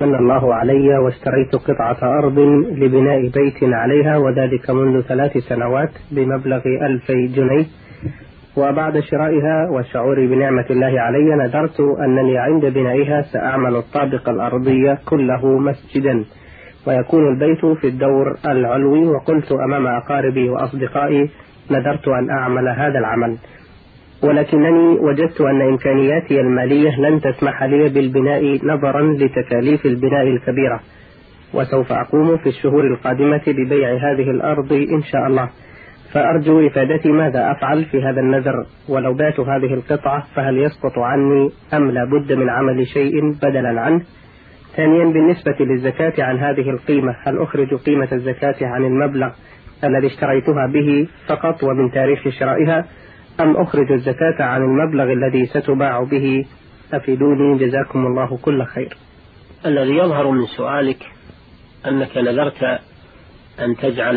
من الله علي واشتريت قطعة أرض لبناء بيت عليها، وذلك منذ 3 سنوات بمبلغ 2000 جنيه. وبعد شرائها وشعوري بنعمة الله علي نذرت أنني عند بنائها سأعمل الطابق الأرضي كله مسجدا، ويكون البيت في الدور العلوي. وقلت أمام أقاربي وأصدقائي نذرت أن أعمل هذا العمل، ولكنني وجدت أن إمكانياتي المالية لن تسمح لي بالبناء نظرا لتكاليف البناء الكبيرة، وسوف أقوم في الشهور القادمة ببيع هذه الأرض إن شاء الله. فأرجو إفادتي ماذا أفعل في هذا النذر، ولو بعت هذه القطعة فهل يسقط عني أم لا بد من عمل شيء بدلا عنه؟ ثانيا، بالنسبة للزكاة عن هذه القيمة، هل أخرج قيمة الزكاة عن المبلغ الذي اشتريتها به فقط ومن تاريخ شرائها، أم أخرج الزكاة عن المبلغ الذي ستباع به؟ أفيدوني جزاكم الله كل خير. الذي يظهر من سؤالك أنك نذرت أن تجعل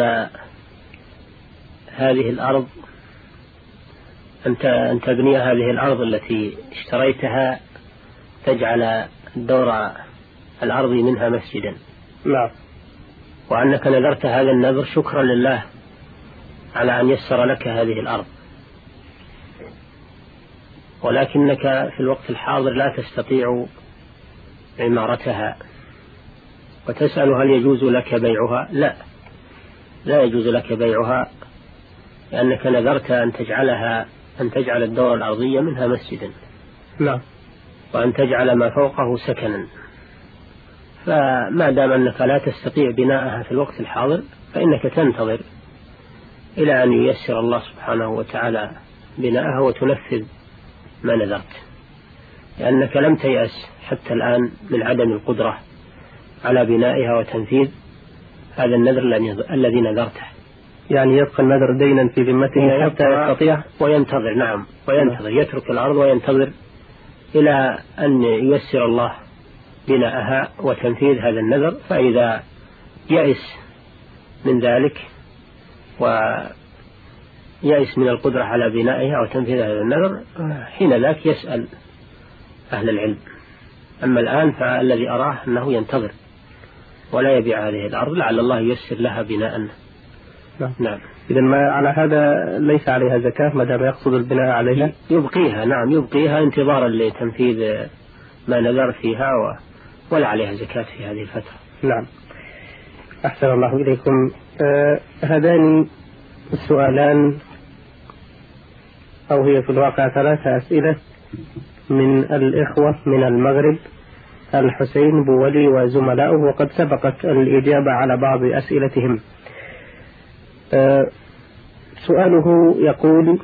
هذه الأرض أن تبني هذه الأرض التي اشتريتها، تجعل الدور الأرضي منها مسجدا. نعم. وأنك نذرت هذا النذر شكرا لله على أن يسر لك هذه الأرض، ولكنك في الوقت الحاضر لا تستطيع عمارتها، وتسأل هل يجوز لك بيعها؟ لا يجوز لك بيعها، لأنك نذرت أن تجعل الدور الأرضية منها مسجدا. لا. وأن تجعل ما فوقه سكنا. فما دام أنك لا تستطيع بناءها في الوقت الحاضر فإنك تنتظر إلى أن ييسر الله سبحانه وتعالى بناءها وتنفذ ما نذرت، لأنك لم تيأس حتى الآن من عدم القدرة على بنائها وتنفيذ هذا النذر الذي نذرته. يعني يبقى النذر دينا في ذمته حتى يستطيع وينتظر. نعم، وينتظر، يترك الأرض وينتظر إلى أن ييسر الله بناءها وتنفيذ هذا النذر. فإذا يأس من ذلك ويأس من القدرة على بنائها وتنفيذ هذا النذر، حين ذاك يسأل أهل العلم. أما الآن فالذي أراه أنه ينتظر ولا يبيع هذه الأرض لعل الله ييسر لها بناء. نعم. إذا ما على هذا ليس عليها زكاة ما دام يقصد البناء عليها؟ يبقيها. نعم، يبقيها انتظارا لتنفيذ ما نذر فيها، ولا عليها زكاة في هذه الفترة. نعم. أحسن الله إليكم. هذان السؤالان، أو هي في الواقع 3 أسئلة من الإخوة من المغرب، الحسين بولي وزملاؤه، وقد سبقت الإجابة على بعض أسئلتهم. سؤاله يقول: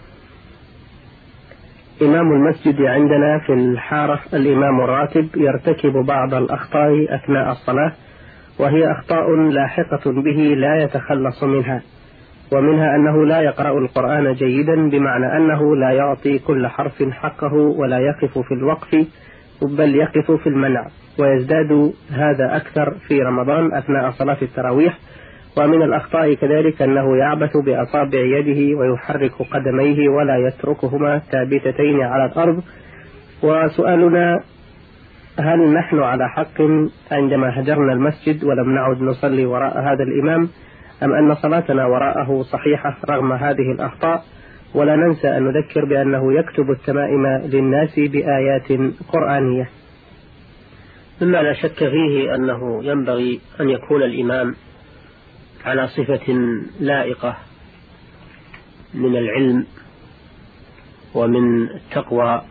إمام المسجد عندنا في الحارة الإمام الراتب يرتكب بعض الأخطاء أثناء الصلاة، وهي أخطاء لاحقة به لا يتخلص منها، ومنها أنه لا يقرأ القرآن جيدا، بمعنى أنه لا يعطي كل حرف حقه ولا يقف في الوقف بل يقف في المنع، ويزداد هذا أكثر في رمضان أثناء صلاة التراويح. ومن الأخطاء كذلك أنه يعبث بأصابع يده ويحرك قدميه ولا يتركهما ثابتتين على الأرض. وسؤالنا: هل نحن على حق عندما هجرنا المسجد ولم نعد نصلي وراء هذا الإمام، أم أن صلاتنا وراءه صحيحة رغم هذه الأخطاء؟ ولا ننسى أن نذكر بأنه يكتب التمائم للناس بآيات قرآنية. مما لا شك فيه أنه ينبغي أن يكون الإمام على صفة لائقة من العلم ومن التقوى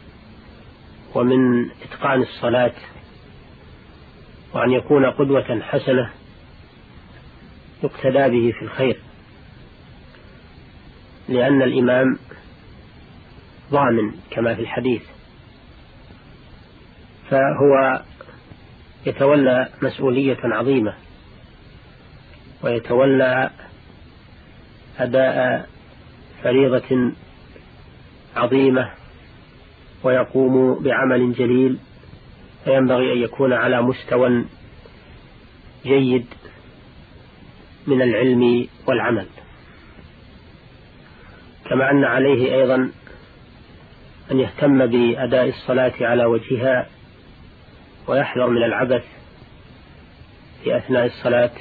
ومن إتقان الصلاة، وأن يكون قدوة حسنة يقتدى به في الخير، لأن الإمام ضامن كما في الحديث، فهو يتولى مسؤولية عظيمة ويتولى أداء فريضة عظيمة ويقوم بعمل جليل، فينبغي أن يكون على مستوى جيد من العلم والعمل، كما أن عليه أيضا أن يهتم بأداء الصلاة على وجهها ويحذر من العبث في أثناء الصلاة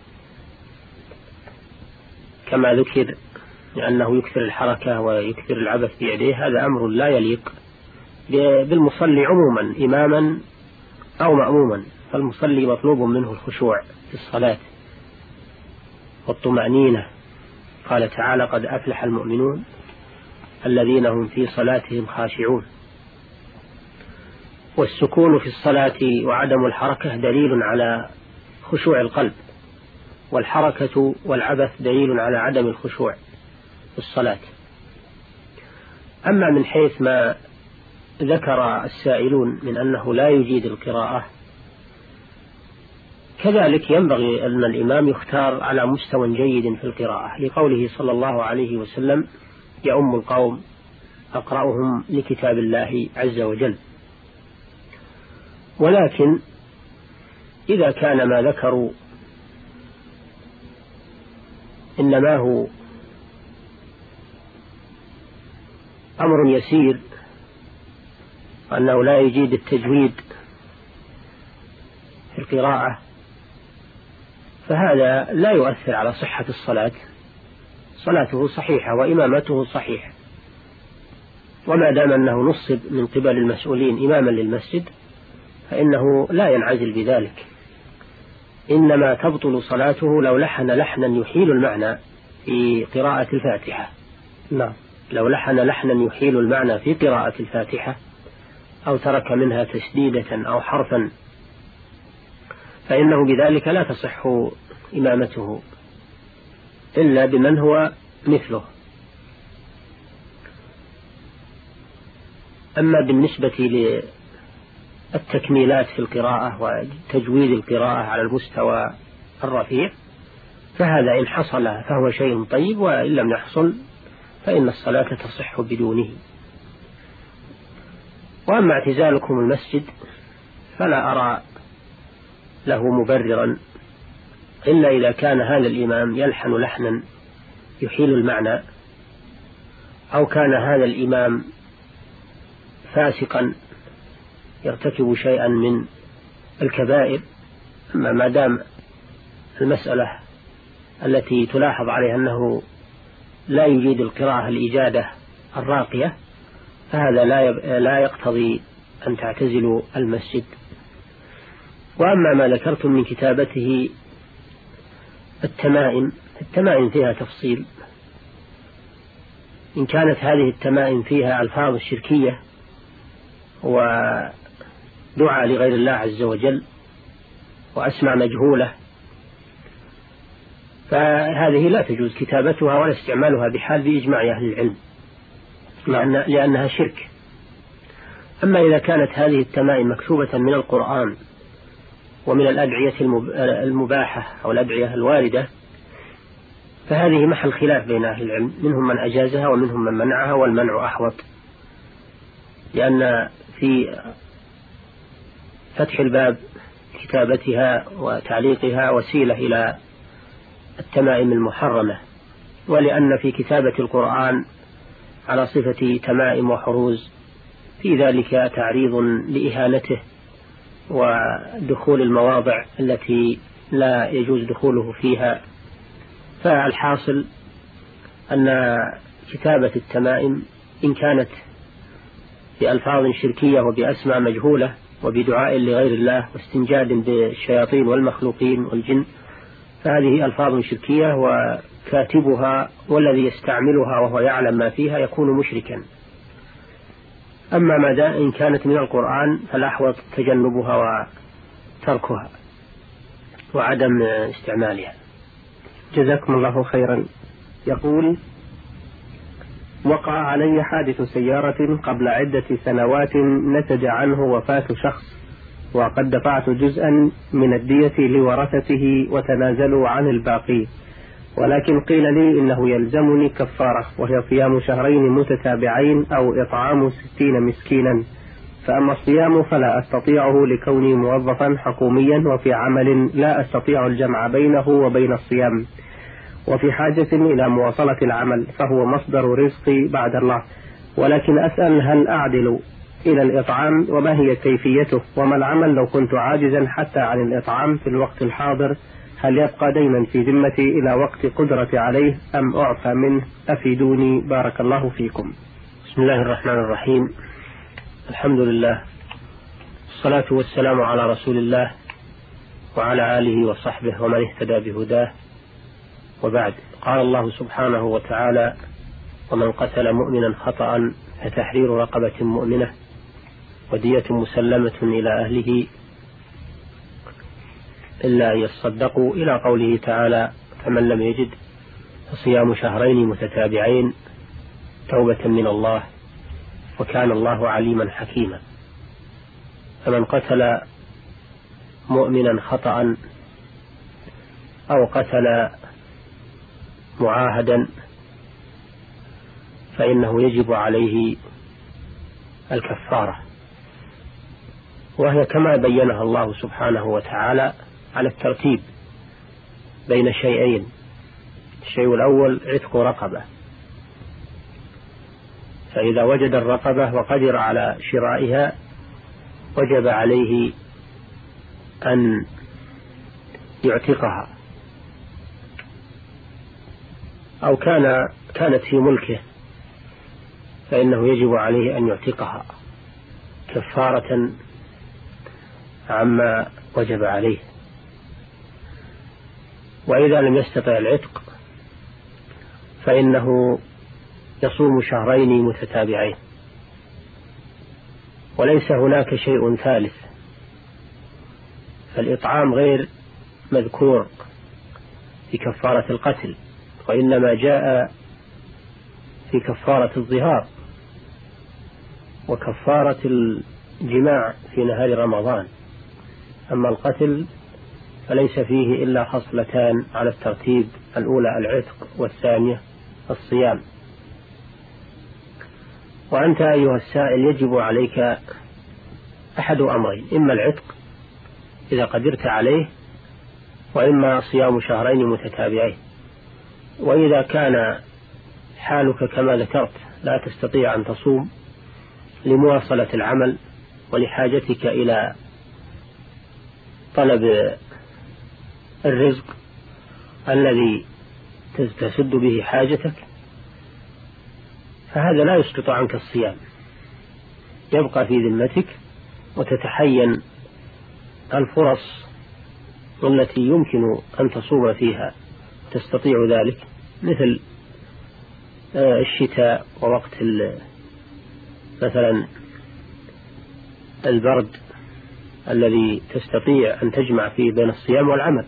كما ذكر، لأنه يكثر الحركة ويكثر العبث بيديه، هذا أمر لا يليق بالمصلي عموما إماما أو مأموما. فالمصلي مطلوب منه الخشوع في الصلاة والطمأنينة. قال تعالى: قد أفلح المؤمنون الذين هم في صلاتهم خاشعون. والسكون في الصلاة وعدم الحركة دليل على خشوع القلب، والحركة والعبث دليل على عدم الخشوع في الصلاة. أما من حيث ما ذكر السائلون من أنه لا يجيد القراءة، كذلك ينبغي أن الإمام يختار على مستوى جيد في القراءة، لقوله صلى الله عليه وسلم: يؤم القوم أقرأهم لكتاب الله عز وجل. ولكن إذا كان ما ذكروا إنما هو أمر يسير وأنه لا يجيد التجويد في القراءة، فهذا لا يؤثر على صحة الصلاة، صلاته صحيحة وإمامته صحيحة. وما دام أنه نصب من قبل المسؤولين إماما للمسجد فإنه لا ينعزل بذلك، إنما تبطل صلاته لو لحن لحنا يحيل المعنى في قراءة الفاتحة. لا، لو لحن لحنا يحيل المعنى في قراءة الفاتحة أو ترك منها تشديدة أو حرفا، فإنه بذلك لا تصح إمامته إلا بمن هو مثله. أما بالنسبة للتكميلات في القراءة وتجويد القراءة على المستوى الرفيع، فهذا إن حصل فهو شيء طيب، وإن لم يحصل فإن الصلاة تصح بدونه. وأما اعتزالكم المسجد فلا أرى له مبررا إلا إذا كان هذا الإمام يلحن لحنا يحيل المعنى، أو كان هذا الإمام فاسقا يرتكب شيئا من الكبائر. أما ما دام المسألة التي تلاحظ عليها أنه لا يجيد القراءة الإجادة الراقية، فهذا لا يقتضي أن تعتزلوا المسجد. وأما ما ذكرتم من كتابته التمائم فيها تفصيل. إن كانت هذه التمائم فيها ألفاظ شركية ودعاء لغير الله عز وجل وأسماء مجهولة، فهذه لا تجوز كتابتها ولا استعمالها بحال بإجماع أهل العلم، لأنها شرك. أما إذا كانت هذه التمائم مكتوبة من القرآن ومن الأدعية المباحة أو الأدعية الواردة، فهذه محل خلاف بين أهل العلم، منهم من أجازها ومنهم من منعها، والمنع أحوط، لأن في فتح الباب كتابتها وتعليقها وسيلة إلى التمائم المحرمة، ولأن في كتابة القرآن على صفة تمائم وحروز في ذلك تعريض لإهانته ودخول المواضع التي لا يجوز دخوله فيها. فالحاصل أن كتابة التمائم إن كانت بألفاظ شركية وبأسماء مجهولة وبدعاء لغير الله واستنجاد بالشياطين والمخلوقين والجن، فهذه ألفاظ شركية، وكاتبها والذي يستعملها وهو يعلم ما فيها يكون مشركا. أما ما دام إن كانت من القرآن فالأحوط تجنبها وتركها وعدم استعمالها. جزاكم الله خيرا. يقول: وقع علي حادث سيارة قبل عدة سنوات نتج عنه وفاة شخص، وقد دفعت جزءا من الدية لورثته وتنازلوا عن الباقي، ولكن قيل لي إنه يلزمني كفارة، وهي صيام شهرين متتابعين أو إطعام 60 مسكينا، فأما الصيام فلا أستطيعه لكوني موظفا حكوميا وفي عمل لا أستطيع الجمع بينه وبين الصيام، وفي حاجة إلى مواصلة العمل، فهو مصدر رزقي بعد الله. ولكن أسأل: هل أعدل إلى الإطعام، وما هي كيفيته، وما العمل لو كنت عاجزا حتى عن الإطعام في الوقت الحاضر؟ هل يبقى دينا في ذمتي إلى وقت قدرتي عليه أم أعفى منه؟ أفيدوني بارك الله فيكم. بسم الله الرحمن الرحيم. الحمد لله، الصلاة والسلام على رسول الله وعلى آله وصحبه ومن اهتدى بهداه، وبعد. قال الله سبحانه وتعالى: ومن قتل مؤمنا خطأ فتحرير رقبة مؤمنة ودية مسلمة إلى أهله إلا أن يصدقوا، إلى قوله تعالى: فمن لم يجد فصيام شهرين متتابعين توبة من الله وكان الله عليما حكيما. فمن قتل مؤمنا خطأ أو قتل معاهدا فإنه يجب عليه الكفارة، وهي كما بينها الله سبحانه وتعالى على الترتيب بين شيئين. الشيء الأول عتق رقبة، فإذا وجد الرقبة وقدر على شرائها وجب عليه أن يعتقها، أو كانت في ملكه فإنه يجب عليه أن يعتقها كفارة عما وجب عليه. وإذا لم يستطع العتق فإنه يصوم شهرين متتابعين، وليس هناك شيء ثالث، فالإطعام غير مذكور في كفارة القتل، وإنما جاء في كفارة الظهار وكفارة الجماع في نهار رمضان. أما القتل فليس فيه إلا خصلتان على الترتيب: الأولى العتق، والثانية الصيام. وأنت أيها السائل يجب عليك أحد أمرين: إما العتق إذا قدرت عليه، وإما صيام شهرين متتابعين. وإذا كان حالك كما ذكرت لا تستطيع أن تصوم لمواصلة العمل ولحاجتك إلى طلب الرزق الذي تسد به حاجتك، فهذا لا يسقط عنك الصيام، يبقى في ذمتك، وتتحين الفرص التي يمكن أن تصوم فيها تستطيع ذلك، مثل الشتاء ووقت مثلا البرد الذي تستطيع أن تجمع فيه بين الصيام والعمل،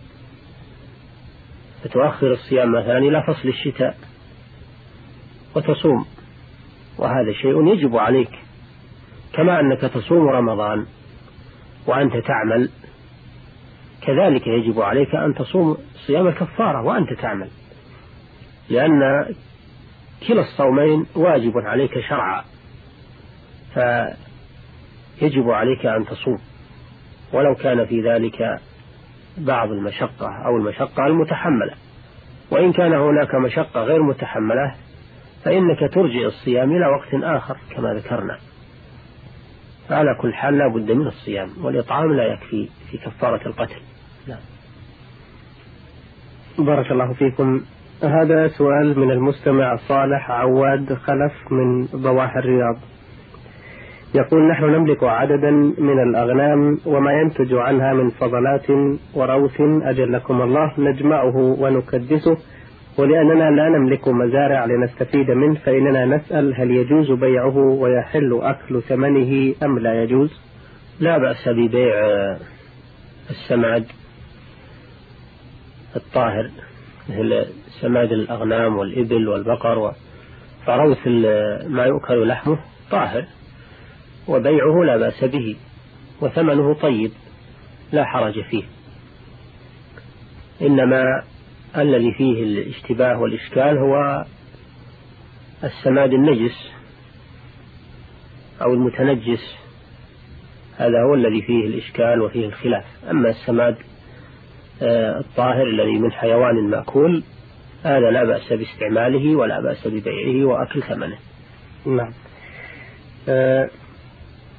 فتؤخر الصيام مثلا إلى فصل الشتاء وتصوم، وهذا شيء يجب عليك، كما أنك تصوم رمضان وأنت تعمل، كذلك يجب عليك أن تصوم صيام الكفارة وأنت تعمل، لأن كلا الصومين واجب عليك شرعا، فيجب عليك أن تصوم ولو كان في ذلك بعض المشقة أو المشقة المتحملة. وإن كان هناك مشقة غير متحملة فإنك ترجع الصيام إلى وقت آخر كما ذكرنا. فعلى كل حال لا بد من الصيام، والإطعام لا يكفي في كفارة القتل. لا. بارك الله فيكم. هذا سؤال من المستمع صالح عواد خلف من ضواحي الرياض، يقول: نحن نملك عددا من الأغنام وما ينتج عنها من فضلات وروث أجلكم الله نجمعه ونكدسه، ولأننا لا نملك مزارع لنستفيد منه فإننا نسأل: هل يجوز بيعه ويحل أكل ثمنه أم لا يجوز؟ لا بأس ببيع السماد الطاهر مثل سماد الأغنام والإبل والبقر، فروث ما يؤكل لحمه طاهر، وبيعه لا بأس به، وثمنه طيب لا حرج فيه. إنما الذي فيه الاشتباه والإشكال هو السماد النجس أو المتنجس، هذا هو الذي فيه الإشكال وفيه الخلاف. أما السماد الطاهر الذي من حيوان مأكول هذا لا بأس باستعماله ولا بأس ببيعه وأكل ثمنه. نعم.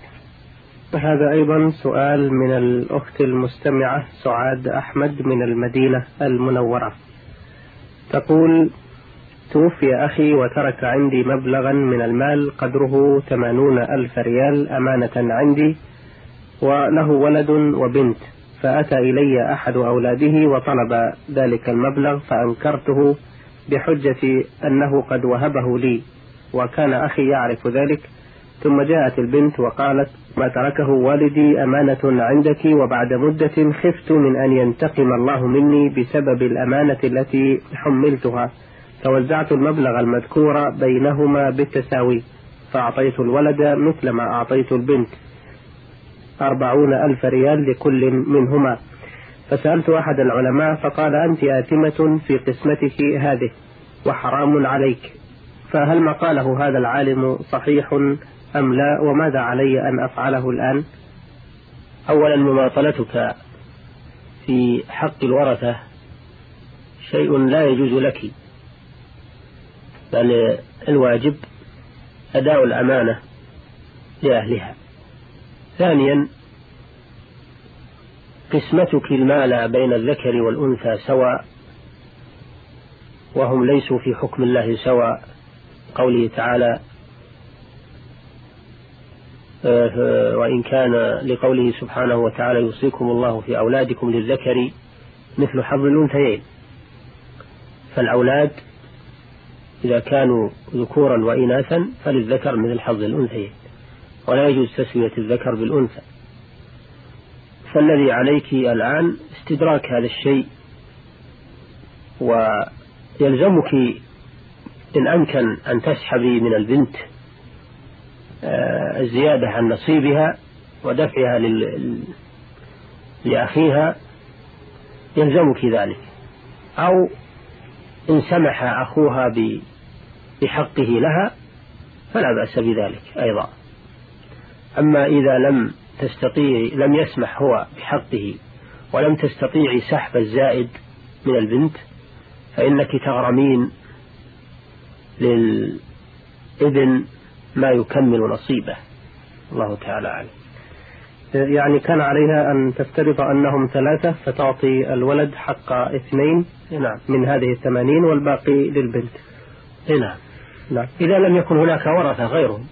هذا أيضا سؤال من الأخت المستمعة سعاد أحمد من المدينة المنورة، تقول: توفي أخي وترك عندي مبلغا من المال قدره 80,000 ريال أمانة عندي، وله ولد وبنت، فأتى إلي أحد أولاده وطلب ذلك المبلغ فأنكرته بحجة أنه قد وهبه لي، وكان أخي يعرف ذلك. ثم جاءت البنت وقالت: ما تركه والدي أمانة عندك، وبعد مدة خفت من أن ينتقم الله مني بسبب الأمانة التي حملتها، فوزعت المبلغ المذكور بينهما بالتساوي، فأعطيت الولد مثل ما أعطيت البنت 40,000 ريال لكل منهما. فسألت أحد العلماء فقال: أنت آثمة في قسمتك هذه وحرام عليك، فهل ما قاله هذا العالم صحيح أم لا، وماذا علي أن أفعله الآن؟ أولا، مماطلتك في حق الورثة شيء لا يجوز لك، بل الواجب أداء الأمانة لأهلها. ثانيا، قسمتك المال بين الذكر والأنثى سواء، وهم ليسوا في حكم الله سواء، قوله تعالى: وإن كان لقوله سبحانه وتعالى: يوصيكم الله في أولادكم للذكر مثل حظ الأنثيين. فالأولاد إذا كانوا ذكورا وإناثا فللذكر مثل حظ الأنثيين، ولا يجوز تسوية الذكر بالأنثى. فالذي عليك الآن استدراك هذا الشيء، ويلزمك إن أمكن أن تسحبي من البنت الزيادة عن نصيبها ودفعها لأخيها، يلزمك ذلك، أو إن سمح أخوها بحقه لها فلا بأس بذلك أيضا. أما إذا لم يسمح هو بحقه ولم تستطيعي سحب الزائد من البنت، فإنك تغرمين للابن ما يكمل نصيبه. الله تعالى أعلم. يعني كان عليها أن تفترض أنهم 3 فتعطي الولد حق 2 من هذه 80 والباقي للبنت. نعم. إذا لم يكن هناك ورثة غيرهم،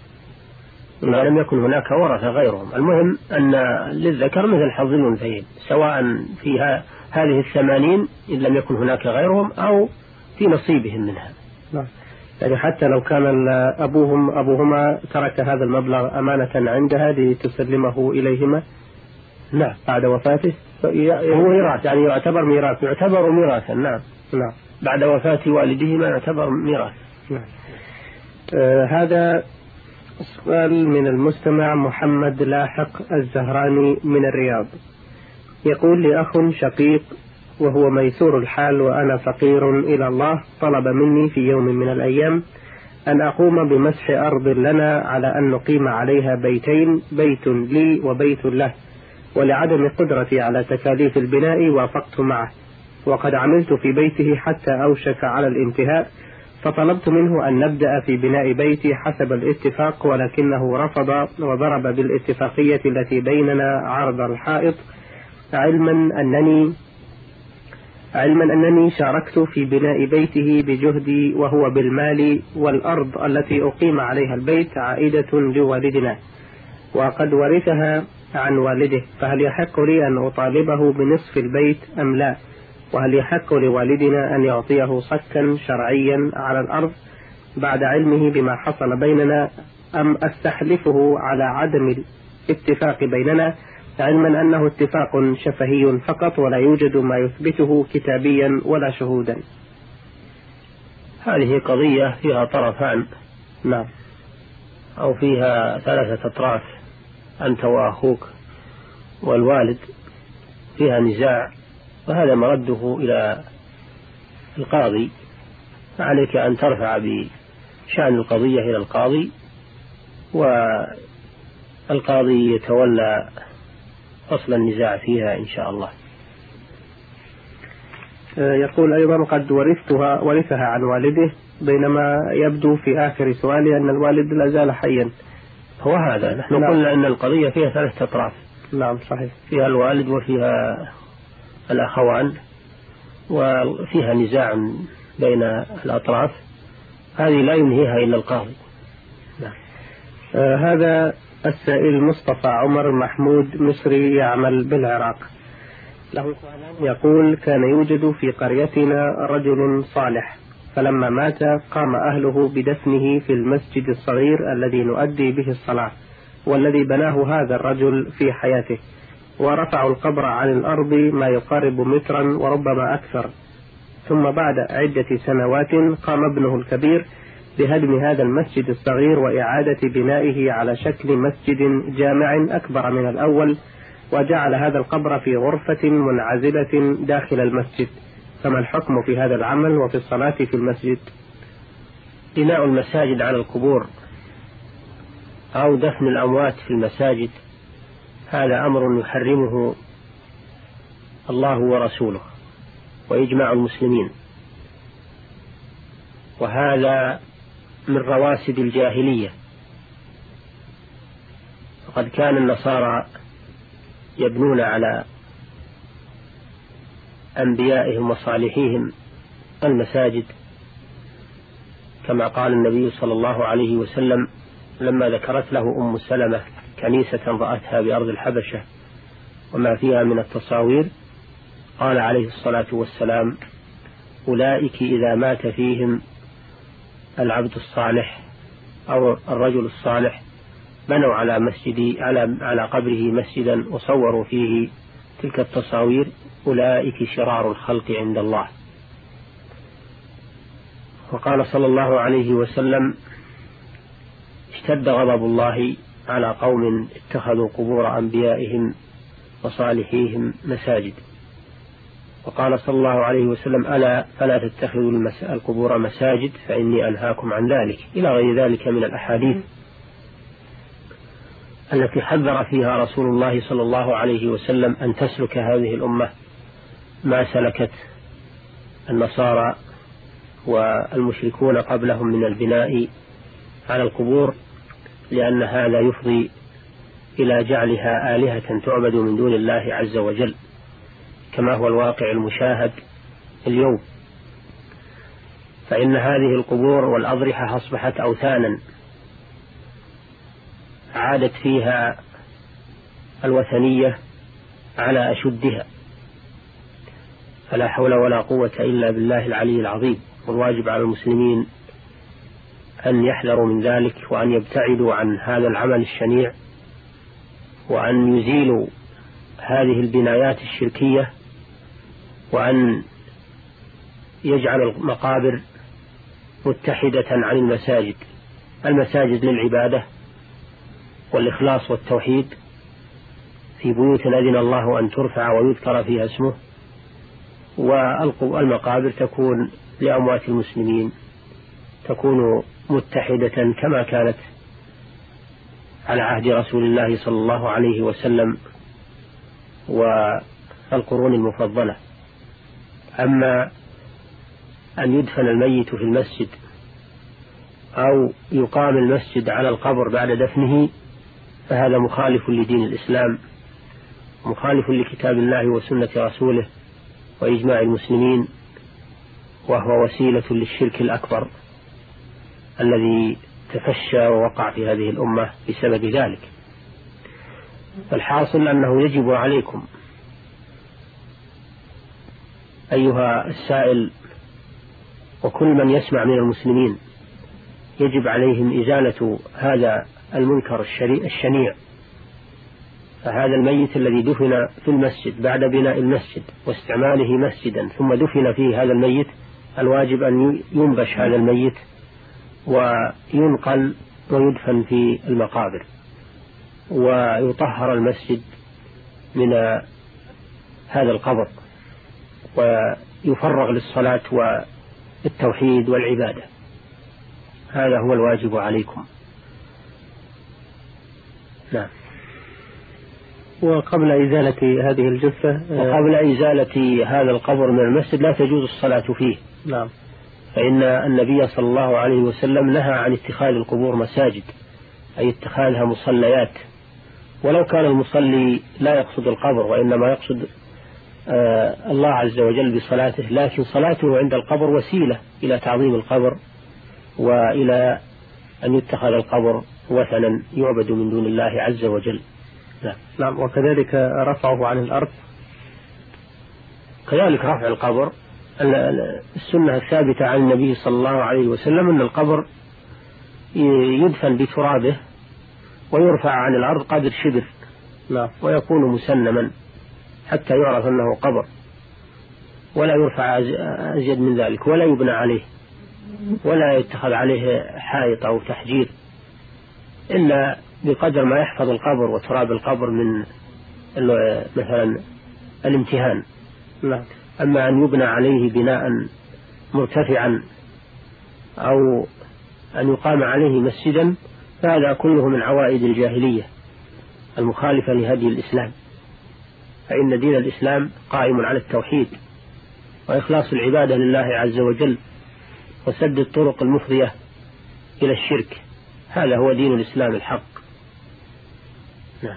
المهم أن للذكر مثل حظ الأنثيين، سواء في هذه 80 إن لم يكن هناك غيرهم أو في نصيبهم منها. نعم. يعني حتى لو كان أبوهما ترك هذا المبلغ أمانة عندها لتسلمه إليهما بعد وفاته، هو ميراث، يعني يعتبر ميراثا. نعم. بعد وفاة والدهما يعتبر ميراث. نعم. هذا سؤال من المستمع محمد لاحق الزهراني من الرياض، يقول: لي أخ شقيق وهو ميسور الحال وأنا فقير إلى الله، طلب مني في يوم من الأيام أن أقوم بمسح أرض لنا على أن نقيم عليها بيتين، بيت لي وبيت له، ولعدم قدرتي على تكاليف البناء وافقت معه، وقد عملت في بيته حتى أوشك على الانتهاء، فطلبت منه أن نبدأ في بناء بيتي حسب الاتفاق، ولكنه رفض وضرب بالاتفاقية التي بيننا عرض الحائط، علما أنني شاركت في بناء بيته بجهدي، وهو بالمال، والأرض التي أقيم عليها البيت عائدة لوالدنا وقد ورثها عن والده، فهل يحق لي أن أطالبه بنصف البيت أم لا؟ وهل يحق لوالدنا أن يعطيه صكا شرعيا على الأرض بعد علمه بما حصل بيننا، أم أستحلفه على عدم الاتفاق بيننا، علما أنه اتفاق شفهي فقط ولا يوجد ما يثبته كتابيا ولا شهودا؟ هذه قضية فيها طرفان، أو فيها 3 أطراف، أنت وأخوك والوالد، فيها نزاع، وهذا مرده إلى القاضي، فعليك أن ترفع بشأن القضية إلى القاضي، والقاضي يتولى فصل النزاع فيها إن شاء الله. يقول أيضا: قد ورثها عن والده، بينما يبدو في آخر سؤالي أن الوالد لا زال حيا، هو هذا نحن قلنا أن القضية فيها 3 أطراف. نعم صحيح. فيها الوالد وفيها الأخوان وفيها نزاع بين الأطراف، هذه لا ينهيها إلا القاضي. نعم. هذا السائل مصطفى عمر محمود مصري يعمل بالعراق، له سؤال يقول: كان يوجد في قريتنا رجل صالح، فلما مات قام أهله بدفنه في المسجد الصغير الذي نؤدي به الصلاة والذي بناه هذا الرجل في حياته، ورفعوا القبر عن الأرض ما يقارب مترا وربما أكثر، ثم بعد عدة سنوات قام ابنه الكبير بهدم هذا المسجد الصغير وإعادة بنائه على شكل مسجد جامع أكبر من الأول، وجعل هذا القبر في غرفة منعزلة داخل المسجد، فما الحكم في هذا العمل وفي الصلاة في المسجد؟ بناء المساجد على القبور أو دفن الأموات في المساجد هذا أمر يحرمه الله ورسوله وإجماع المسلمين، وهذا من رواسب الجاهلية. وقد كان النصارى يبنون على أنبيائهم وصالحيهم المساجد، كما قال النبي صلى الله عليه وسلم لما ذكرت له أم سلمة كنيسة رأتها بأرض الحبشة وما فيها من التصاوير، قال عليه الصلاة والسلام: أولئك إذا مات فيهم العبد الصالح أو الرجل الصالح بنوا على قبره مسجدا وصوروا فيه تلك التصاوير، أولئك شرار الخلق عند الله. وقال صلى الله عليه وسلم: اشتد غضب الله على قوم اتخذوا قبور أنبيائهم وصالحيهم مساجد. وقال صلى الله عليه وسلم: ألا فلا تتخذوا القبور مساجد فإني أنهاكم عن ذلك، إلى غير ذلك من الأحاديث التي حذر فيها رسول الله صلى الله عليه وسلم أن تسلك هذه الأمة ما سلكت النصارى والمشركون قبلهم من البناء على القبور، لأن هذا يفضي إلى جعلها آلهة تعبد من دون الله عز وجل، كما هو الواقع المشاهد اليوم. فإن هذه القبور والأضرحة أصبحت أوثانا عادت فيها الوثنية على أشدها، فلا حول ولا قوة إلا بالله العلي العظيم. والواجب على المسلمين أن يحذروا من ذلك وأن يبتعدوا عن هذا العمل الشنيع، وأن يزيلوا هذه البنايات الشركية، وأن يجعل المقابر متحدة عن المساجد. المساجد للعبادة والإخلاص والتوحيد في بيوت أذن الله أن ترفع ويذكر فيها اسمه، والمقابر تكون لأموات المسلمين تكون متحدة كما كانت على عهد رسول الله صلى الله عليه وسلم والقرون المفضلة. أما أن يدفن الميت في المسجد أو يقام المسجد على القبر بعد دفنه فهذا مخالف لدين الإسلام، مخالف لكتاب الله وسنة رسوله وإجماع المسلمين، وهو وسيلة للشرك الأكبر الذي تفشى ووقع في هذه الأمة بسبب ذلك. فالحاصل أنه يجب عليكم أيها السائل وكل من يسمع من المسلمين، يجب عليهم إزالة هذا المنكر الشنيع. فهذا الميت الذي دفن في المسجد بعد بناء المسجد واستعماله مسجدا ثم دفن فيه هذا الميت، الواجب أن ينبش هذا الميت وينقل ويدفن في المقابر، ويطهر المسجد من هذا القبر ويفرغ للصلاة والتوحيد والعبادة. هذا هو الواجب عليكم. نعم. وقبل إزالة هذه الجثة وقبل إزالة هذا القبر من المسجد لا تجوز الصلاة فيه. نعم. فإن النبي صلى الله عليه وسلم نهى عن اتخاذ القبور مساجد، أي اتخاذها مصليات، ولو كان المصلي لا يقصد القبر وإنما يقصد الله عز وجل بصلاته، لكن صلاته عند القبر وسيلة إلى تعظيم القبر وإلى أن يتخذ القبر وثنا يعبد من دون الله عز وجل. نعم. وكذلك رفعه عن الأرض، كذلك رفع القبر. السنة الثابتة عن النبي صلى الله عليه وسلم أن القبر يدفن بترابه ويرفع عن الأرض قدر شبر ويكون مسنما حتى يعرف أنه قبر، ولا يرفع أزيد من ذلك، ولا يبنى عليه، ولا يتخذ عليه حائط أو تحجير، إلا بقدر ما يحفظ القبر وتراب القبر من مثلا الامتهان. أما أن يبنى عليه بناء مرتفعا أو أن يقام عليه مسجدا فهذا كله من عوائد الجاهلية المخالفة لهدي الإسلام، فإن دين الإسلام قائم على التوحيد وإخلاص العبادة لله عز وجل وسد الطرق المفضية إلى الشرك، هذا هو دين الإسلام الحق. نعم.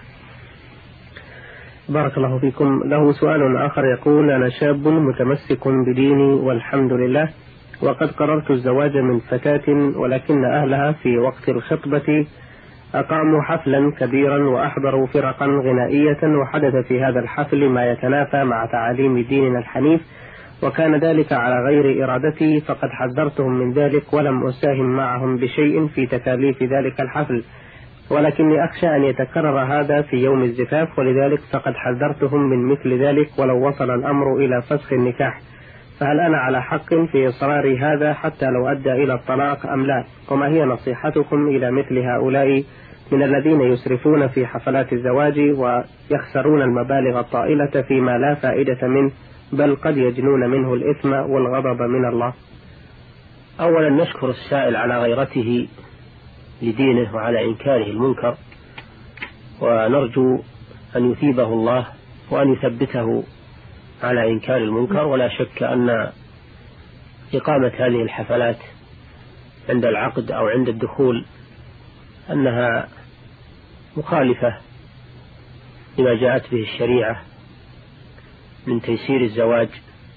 بارك الله فيكم. له سؤال آخر يقول: أنا شاب متمسك بديني والحمد لله، وقد قررت الزواج من فتاة، ولكن أهلها في وقت الخطبة أقاموا حفلا كبيرا وأحضروا فرقا غنائية، وحدث في هذا الحفل ما يتنافى مع تعاليم ديننا الحنيف، وكان ذلك على غير إرادتي، فقد حذرتهم من ذلك ولم أساهم معهم بشيء في تكاليف ذلك الحفل، ولكني أخشى أن يتكرر هذا في يوم الزفاف، ولذلك فقد حذرتهم من مثل ذلك ولو وصل الأمر إلى فسخ النكاح، فهل أنا على حق في إصرار هذا حتى لو أدى إلى الطلاق أم لا؟ وما هي نصيحتكم إلى مثل هؤلاء من الذين يسرفون في حفلات الزواج ويخسرون المبالغ الطائلة فيما لا فائدة منه، بل قد يجنون منه الإثم والغضب من الله؟ أولا نشكر السائل على غيرته لدينه وعلى إنكاره المنكر، ونرجو أن يثيبه الله وأن يثبته على إنكار المنكر. ولا شك أن إقامة هذه الحفلات عند العقد أو عند الدخول أنها مخالفة لما جاءت به الشريعة من تيسير الزواج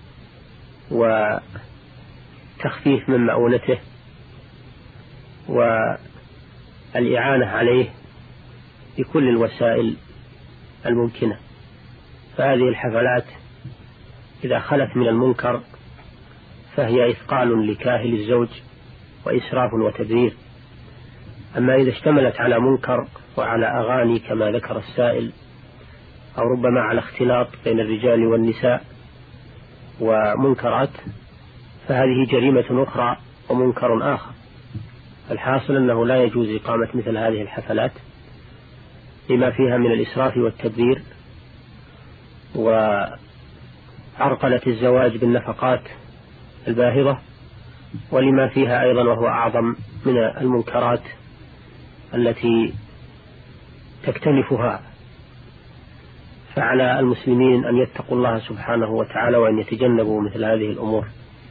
وتخفيف من مؤونته والإعانة عليه بكل الوسائل الممكنة. فهذه الحفلات إذا خلت من المنكر فهي إثقال لكاهل الزوج وإسراف وتبذير. أما إذا اشتملت على منكر وعلى أغاني كما ذكر السائل، أو ربما على اختلاط بين الرجال والنساء ومنكرات، فهذه جريمة أخرى ومنكر آخر. الحاصل أنه لا يجوز إقامة مثل هذه الحفلات لما فيها من الإسراف والتبذير وعرقلة الزواج بالنفقات الباهظة، ولما فيها أيضا وهو أعظم من المنكرات التي تكتنفها. فعلى المسلمين أن يتقوا الله سبحانه وتعالى وأن يتجنبوا مثل هذه الأمور.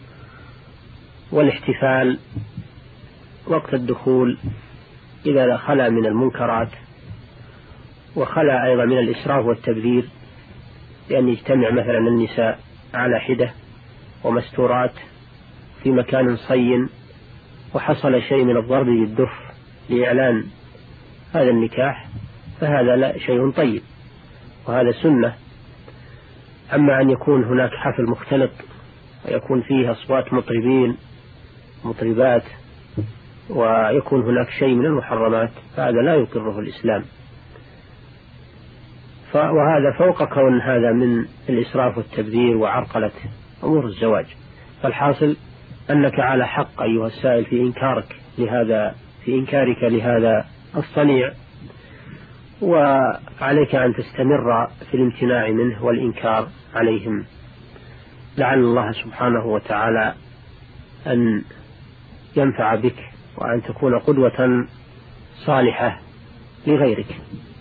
والاحتفال وقت الدخول إذا خلا من المنكرات وخلا أيضا من الإسراف والتبذير، لأن يجتمع مثلا النساء على حدة ومستورات في مكان صين وحصل شيء من الضرب بالدف لإعلان هذا النكاح، فهذا لا شيء طيب وهذا سنة. أما أن يكون هناك حفل مختلط ويكون فيه أصوات مطربين مطربات ويكون هناك شيء من المحرمات فهذا لا يقره الإسلام، وهذا فوق كون هذا من الإسراف والتبذير وعرقلة أمور الزواج. فالحاصل أنك على حق أيها السائل في إنكارك لهذا الصنيع، وعليك أن تستمر في الامتناع منه والإنكار عليهم، لعل الله سبحانه وتعالى أن ينفع بك وأن تكون قدوة صالحة لغيرك.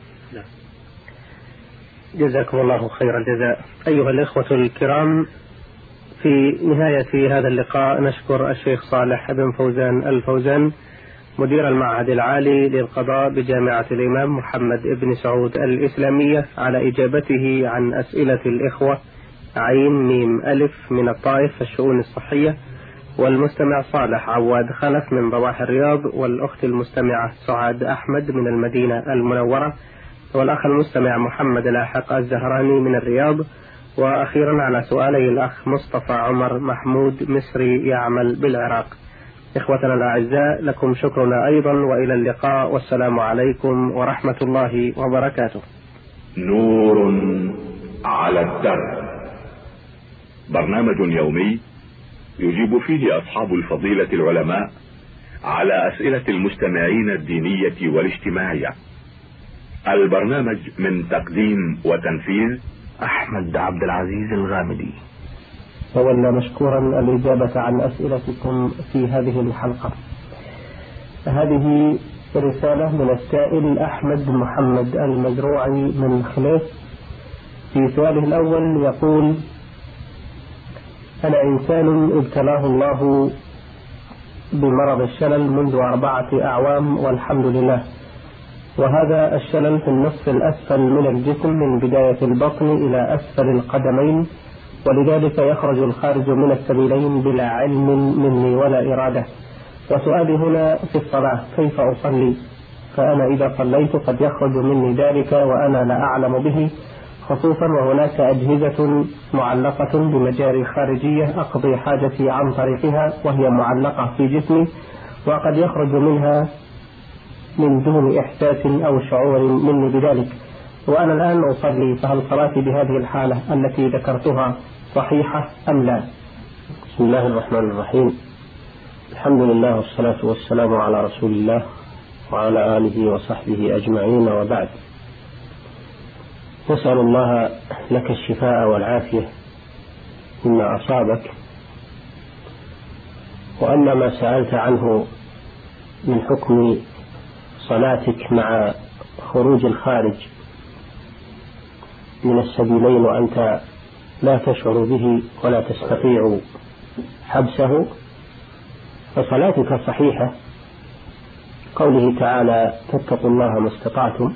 جزاكم الله خير الجزاء. أيها الإخوة الكرام، في نهاية هذا اللقاء نشكر الشيخ صالح بن فوزان الفوزان مدير المعهد العالي للقضاء بجامعة الإمام محمد بن سعود الإسلامية على إجابته عن أسئلة الإخوة عين ميم ألف من الطائف الشؤون الصحية، والمستمع صالح عواد خلف من ضواحي الرياض، والأخت المستمعة سعاد أحمد من المدينة المنورة، والأخ المستمع محمد لاحق الزهراني من الرياض، وأخيرا على سؤالي الأخ مصطفى عمر محمود مصري يعمل بالعراق. إخوتنا الأعزاء، لكم شكرنا أيضا، وإلى اللقاء، والسلام عليكم ورحمة الله وبركاته. نور على الدرب، برنامج يومي يجيب فيه أصحاب الفضيلة العلماء على أسئلة المستمعين الدينية والاجتماعية. البرنامج من تقديم وتنفيذ أحمد عبد العزيز الغامدي. تولى مشكورا الإجابة عن أسئلتكم في هذه الحلقة. هذه رسالة من السائل أحمد محمد المزروعي من خليف. في سؤاله الأول يقول: أنا إنسان ابتلاه الله بمرض الشلل منذ 4 أعوام والحمد لله، وهذا الشلل في النصف الأسفل من الجسم من بداية البطن إلى أسفل القدمين، ولذلك يخرج الخارج من السبيلين بلا علم مني ولا إرادة. وسؤالي هنا في الصلاة: كيف أصلي؟ فأنا إذا صليت قد يخرج مني ذلك وأنا لا أعلم به، خصوصا وهناك أجهزة معلقة بمجاري خارجية أقضي حاجتي عن طريقها وهي معلقة في جسمي، وقد يخرج منها من دون إحساس أو شعور مني بذلك، وأنا الآن أصلي، فهل صلاتي بهذه الحالة التي ذكرتها صحيحة أم لا؟ بسم الله الرحمن الرحيم، الحمد لله والصلاة والسلام على رسول الله وعلى آله وصحبه أجمعين، وبعد. نسأل الله لك الشفاء والعافية مما أصابك. وأما ما سألت عنه من حكم صلاتك مع خروج الخارج من السبيلين وأنت لا تشعر به ولا تستطيع حبسه، فصلاتك صحيحة. قوله تعالى: فاتقوا الله ما استطعتم،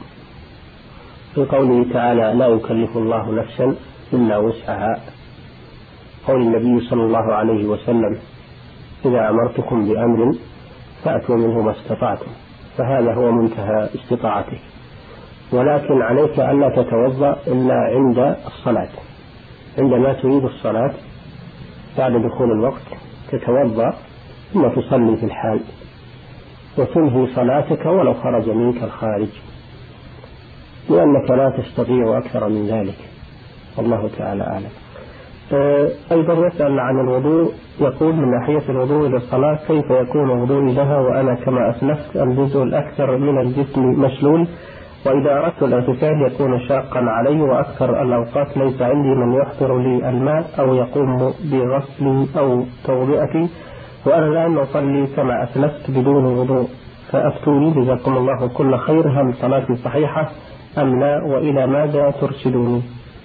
في قوله تعالى: لا يكلف الله نفسا إلا وسعها، قول النبي صلى الله عليه وسلم: إذا أمرتكم بأمر فأتوا منه ما استطعتم، فهذا هو منتهى استطاعتك. ولكن عليك ألا تتوضأ إلا عند الصلاة، عندما تريد الصلاة بعد دخول الوقت تتوضأ ثم تصلي في الحال، وتنهي صلاتك ولو خرج منك الخارج، لأنك لا تستطيع أكثر من ذلك، والله تعالى أعلم. أيضا يسأل عن الوضوء، يقول: من ناحية الوضوء للصلاة كيف يكون وضوئي لها وأنا كما أسلفت الجزء الأكثر من الجسم مشلول، وإذا أردت الاغتسال يكون شاقا علي، وأكثر الأوقات ليس عندي من يحضر لي الماء أو يقوم بغسلي أو توضئتي، وأنا الآن أصلي كما أسلفت بدون وضوء، فأفتوني جزاكم الله كل خير، هل صلاتي صحيحة أم لا، وإلى ماذا ترشدوني؟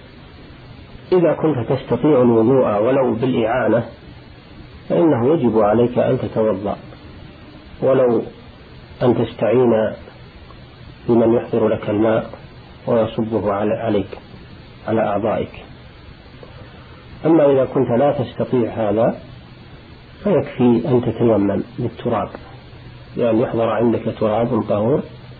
إذا كنت تستطيع الوضوء ولو بالإعانة فإنه يجب عليك أن تتوضأ، ولو أن تستعين بمن يحضر لك الماء ويصبه عليك على أعضائك. أما إذا كنت لا تستطيع هذا فيكفي أن تتيمم بالتراب، يعني يحضر عندك تراب طهور،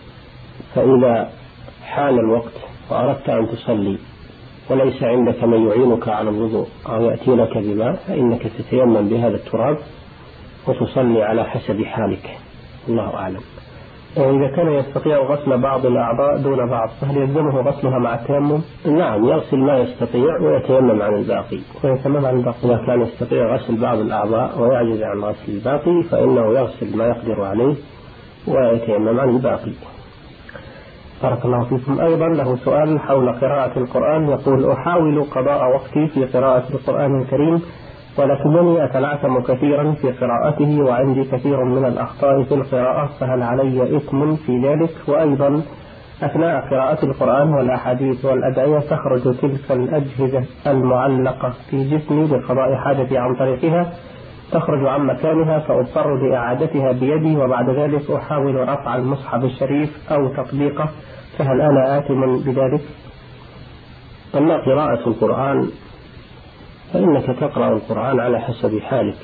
فإذا حان الوقت وأردت أن تصلي وليس عندك من يعينك على الوضوء أو يأتي لك بماء، فإنك تتيمم بهذا التراب وتصلي على حسب حالك، الله أعلم. وإذا كان يستطيع غسل بعض الأعضاء دون بعض فهل يلزمه غسلها مع التيمم؟ نعم، يغسل ما يستطيع ويتيمم عن الباقي. إذا كان يستطيع غسل بعض الأعضاء ويعجز عن غسل الباقي فإنه يغسل ما يقدر عليه ويتيمم عن الباقي. بارك الله فيكم. أيضا له سؤال حول قراءة القرآن، يقول: أحاول قضاء وقتي في قراءة القرآن الكريم، ولكنني أتلعثم كثيرا في قراءته وعندي كثير من الأخطاء في القراءة، فهل علي إثم في ذلك؟ وأيضا أثناء قراءة القرآن والأحاديث والأدعية تخرج تلك الأجهزة المعلقة في جسمي لقضاء حاجتي عن طريقها، تخرج عن مكانها فأضطر لإعادتها بيدي، وبعد ذلك أحاول رفع المصحف الشريف أو تطبيقه، فهل أنا آثم بذلك؟ أما قراءة القرآن فإنك تقرأ القرآن على حسب حالك،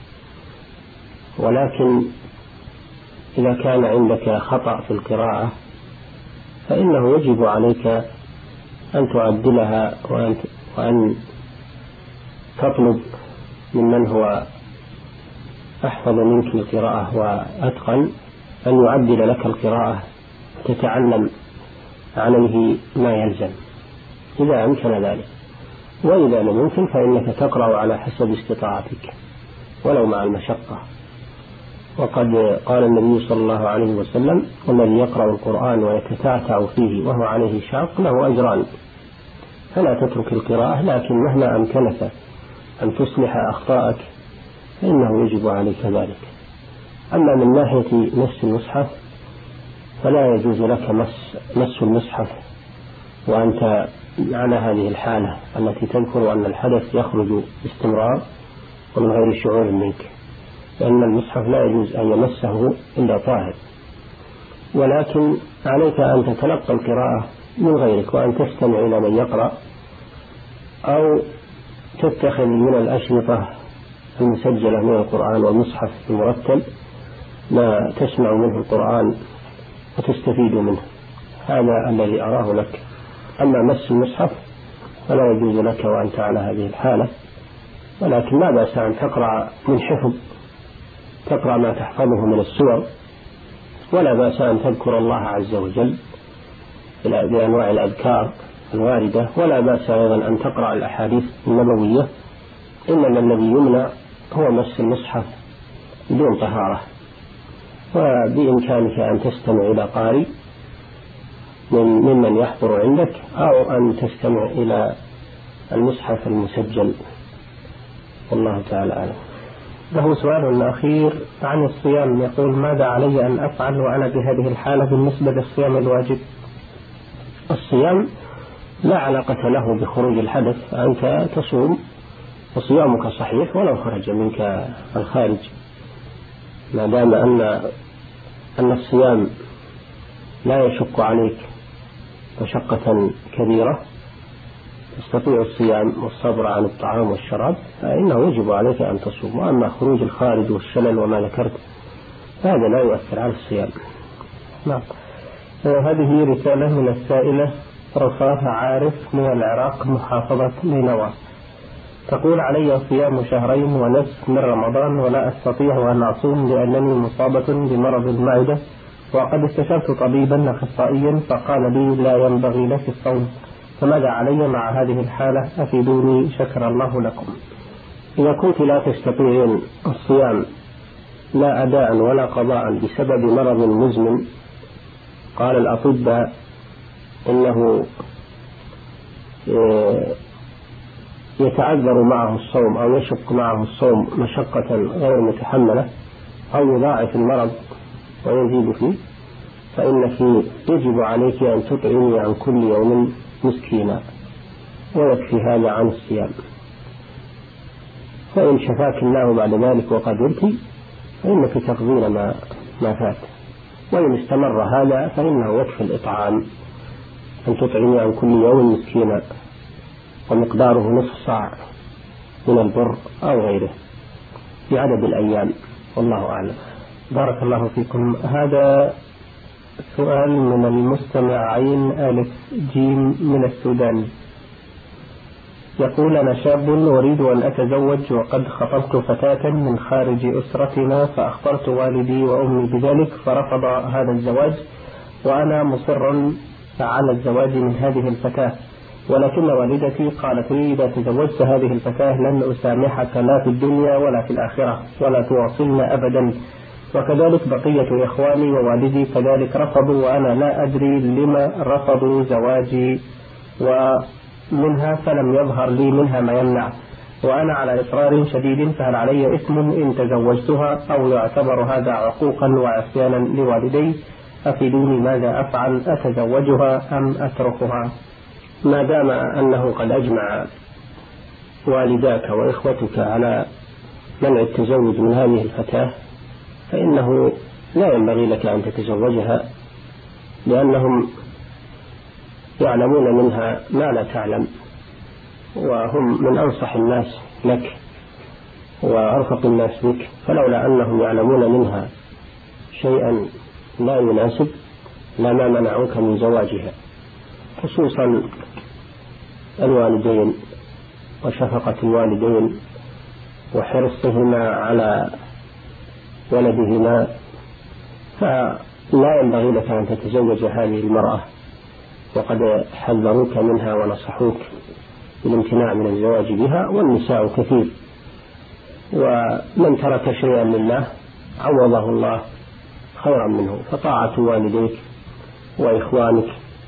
ولكن إذا كان عندك خطأ في القراءة فإنه يجب عليك أن تعدلها وأن تطلب ممن هو أحفظ منك القراءة وأتقن أن يعدل لك القراءة، تتعلم عليه ما يلزم إذا أمكن ذلك، وإذا لم يمكن فإنك تقرأ على حسب استطاعتك ولو مع المشقة. وقد قال النبي صلى الله عليه وسلم: والذي يقرأ القرآن ويتتعتع فيه وهو عليه شاق له أجران. فلا تترك القراءة، لكن مهما أمكنك أن تصلح أخطاءك فإنه يجب عليك ذلك. أما من ناحية مس المصحف فلا يجوز لك مس المصحف وأنت على هذه الحالة التي تذكر أن الحدث يخرج باستمرار ومن غير شعور منك، لأن المصحف لا يجوز أن يمسه إلا طاهر. ولكن عليك أن تتلقى القراءة من غيرك وأن تستمع إلى من يقرأ، أو تتخذ من الأشرطة المسجلة من القرآن والمصحف المرتل ما تسمع منه القرآن وتستفيد منه. هذا الذي أراه لك. أما مس المصحف فلا يجوز لك وأنت على هذه الحالة، ولكن لا بأس أن تقرأ من حفظ، تقرأ ما تحفظه من السور، ولا بأس أن تذكر الله عز وجل بأنواع الأذكار الواردة، ولا بأس أيضا أن تقرأ الأحاديث النبوية، إنما الذي يمنع هو مس المصحف بدون طهارة. وبإمكانك أن تستمع إلى قارئ ممن يحضر عندك، أو أن تستمع إلى المصحف المسجل، والله تعالى أعلم. له سؤال أخير عن الصيام، يقول: ماذا علي أن أفعل وأنا بهذه الحالة بالنسبة للصيام الواجب؟ الصيام لا علاقة له بخروج الحدث، أنت تصوم وصيامك صحيح ولو خرج منك الخارج، ما دام أن الصيام لا يشق عليك مشقة كبيرة تستطيع الصيام والصبر عن الطعام والشراب، فإنه يجب عليك أن تصوم. وأما خروج الخارج والشلل وما ذكرت هذا لا يؤثر على الصيام. نعم. هذه رسالة من السائلة رفاه عارف من العراق، محافظة نينوى، تقول: علي صيام شهرين ونصف من رمضان ولا أستطيع أن أصوم لأنني مصابة بمرض المعدة، وقد استشرت طبيبا أخصائيا فقال لي لا ينبغي لك الصوم، فماذا علي مع هذه الحالة؟ أفيدوني شكر الله لكم. إذا كنت لا تستطيعين الصيام لا أداء ولا قضاء بسبب مرض مزمن، قال الأطباء إنه يتعذر معه الصوم أو يشق معه الصوم مشقة غير متحملة، أو يضاعف المرض ويزيد فيه، فإنك يجب عليك أن تطعمي عن كل يوم مسكينا، ويكفي هذا عن الصيام. فإن شفاك الله بعد ذلك وقدرت فإنك تقضين ما فات، وإن استمر هذا فإنه يكفي الإطعام، أن تطعمي عن كل يوم مسكينا ومقداره نصف صاع من البر أو غيره بعدد الأيام، والله أعلم. بارك الله فيكم. هذا سؤال من المستمع عين ألف جيم من السودان، يقول: أنا شاب أريد أن أتزوج وقد خطبت فتاة من خارج أسرتنا، فأخبرت والدي وأمي بذلك فرفض هذا الزواج، وأنا مصر على الزواج من هذه الفتاة، ولكن والدتي قالت لي: إذا تزوجت هذه الفتاة لن أسامحك لا في الدنيا ولا في الآخرة، ولا تواصلنا أبدا. وكذلك بقية إخواني ووالدي كذلك رفضوا، وأنا لا أدري لما رفضوا زواجي ومنها، فلم يظهر لي منها ما يمنع، وأنا على إصرار شديد، فهل علي إثم إن تزوجتها أو يعتبر هذا عقوقا وعصيانا لوالدي؟ أفيدوني ماذا أفعل، أتزوجها أم أتركها؟ ما دام أنه قد أجمع والداك وإخوتك على منع التزوج من هذه الفتاة فإنه لا ينبغي لك أن تتزوجها، لأنهم يعلمون منها ما لا تعلم، وهم من أنصح الناس لك وأرفق الناس بك، فلولا أنهم يعلمون منها شيئا لا يناسب لما منعوك من زواجها، خصوصا الوالدين وشفقة الوالدين وحرصهما على ولدهما، فلا ينبغي لك أن تتزوج هذه المرأة، وقد حذروك منها ونصحوك بالامتناع من الزواج بها، والنساء كثير، ومن ترك شيئا لله عوضه الله خيرا منه، فطاعة والديك وإخوانك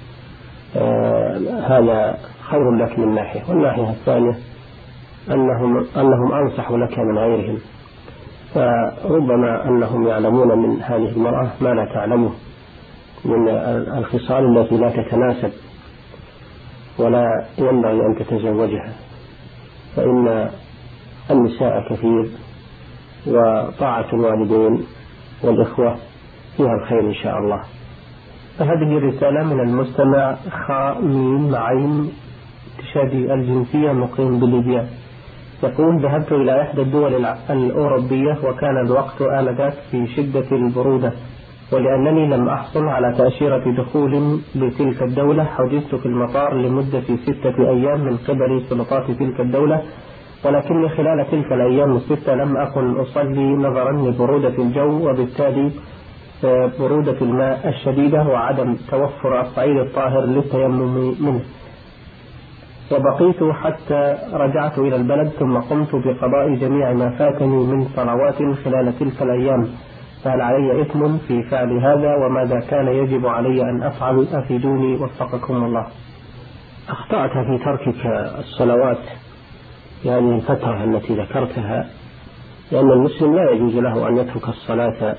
هذا خير لك من ناحية، والناحية الثانية أنهم أنصح لك من غيرهم، فربما أنهم يعلمون من هذه المرأة ما لا تعلمه من الخصال التي لا تتناسب، ولا ينبغي أن تتزوجها، فإن النساء كثير، وطاعة الوالدين والإخوة فيها الخير إن شاء الله. فهذه رسالة من المستمع خ.م عين تشادي الجنسية مقيم بليبيا، يقول: ذهبت إلى إحدى الدول الأوروبية وكان الوقت آنذاك في شدة البرودة، ولأنني لم أحصل على تأشيرة دخول لتلك الدولة حجزت في المطار لمدة 6 أيام من قبل سلطات تلك الدولة، ولكني خلال تلك الأيام 6 لم أكن أصلي نظرا لبرودة الجو، وبالتالي برودة الماء الشديدة وعدم توفر الصعيد الطاهر للتيمم منه، وبقيت حتى رجعت إلى البلد، ثم قمت بقضاء جميع ما فاتني من صلوات خلال تلك الأيام، فهل علي إثم في فعل هذا؟ وماذا كان يجب علي أن أفعل؟ أفيدوني وفقكم الله. أخطأت في تركك الصلوات في هذه الفترة التي ذكرتها، لأن المسلم لا يجوز له أن يترك الصلاة،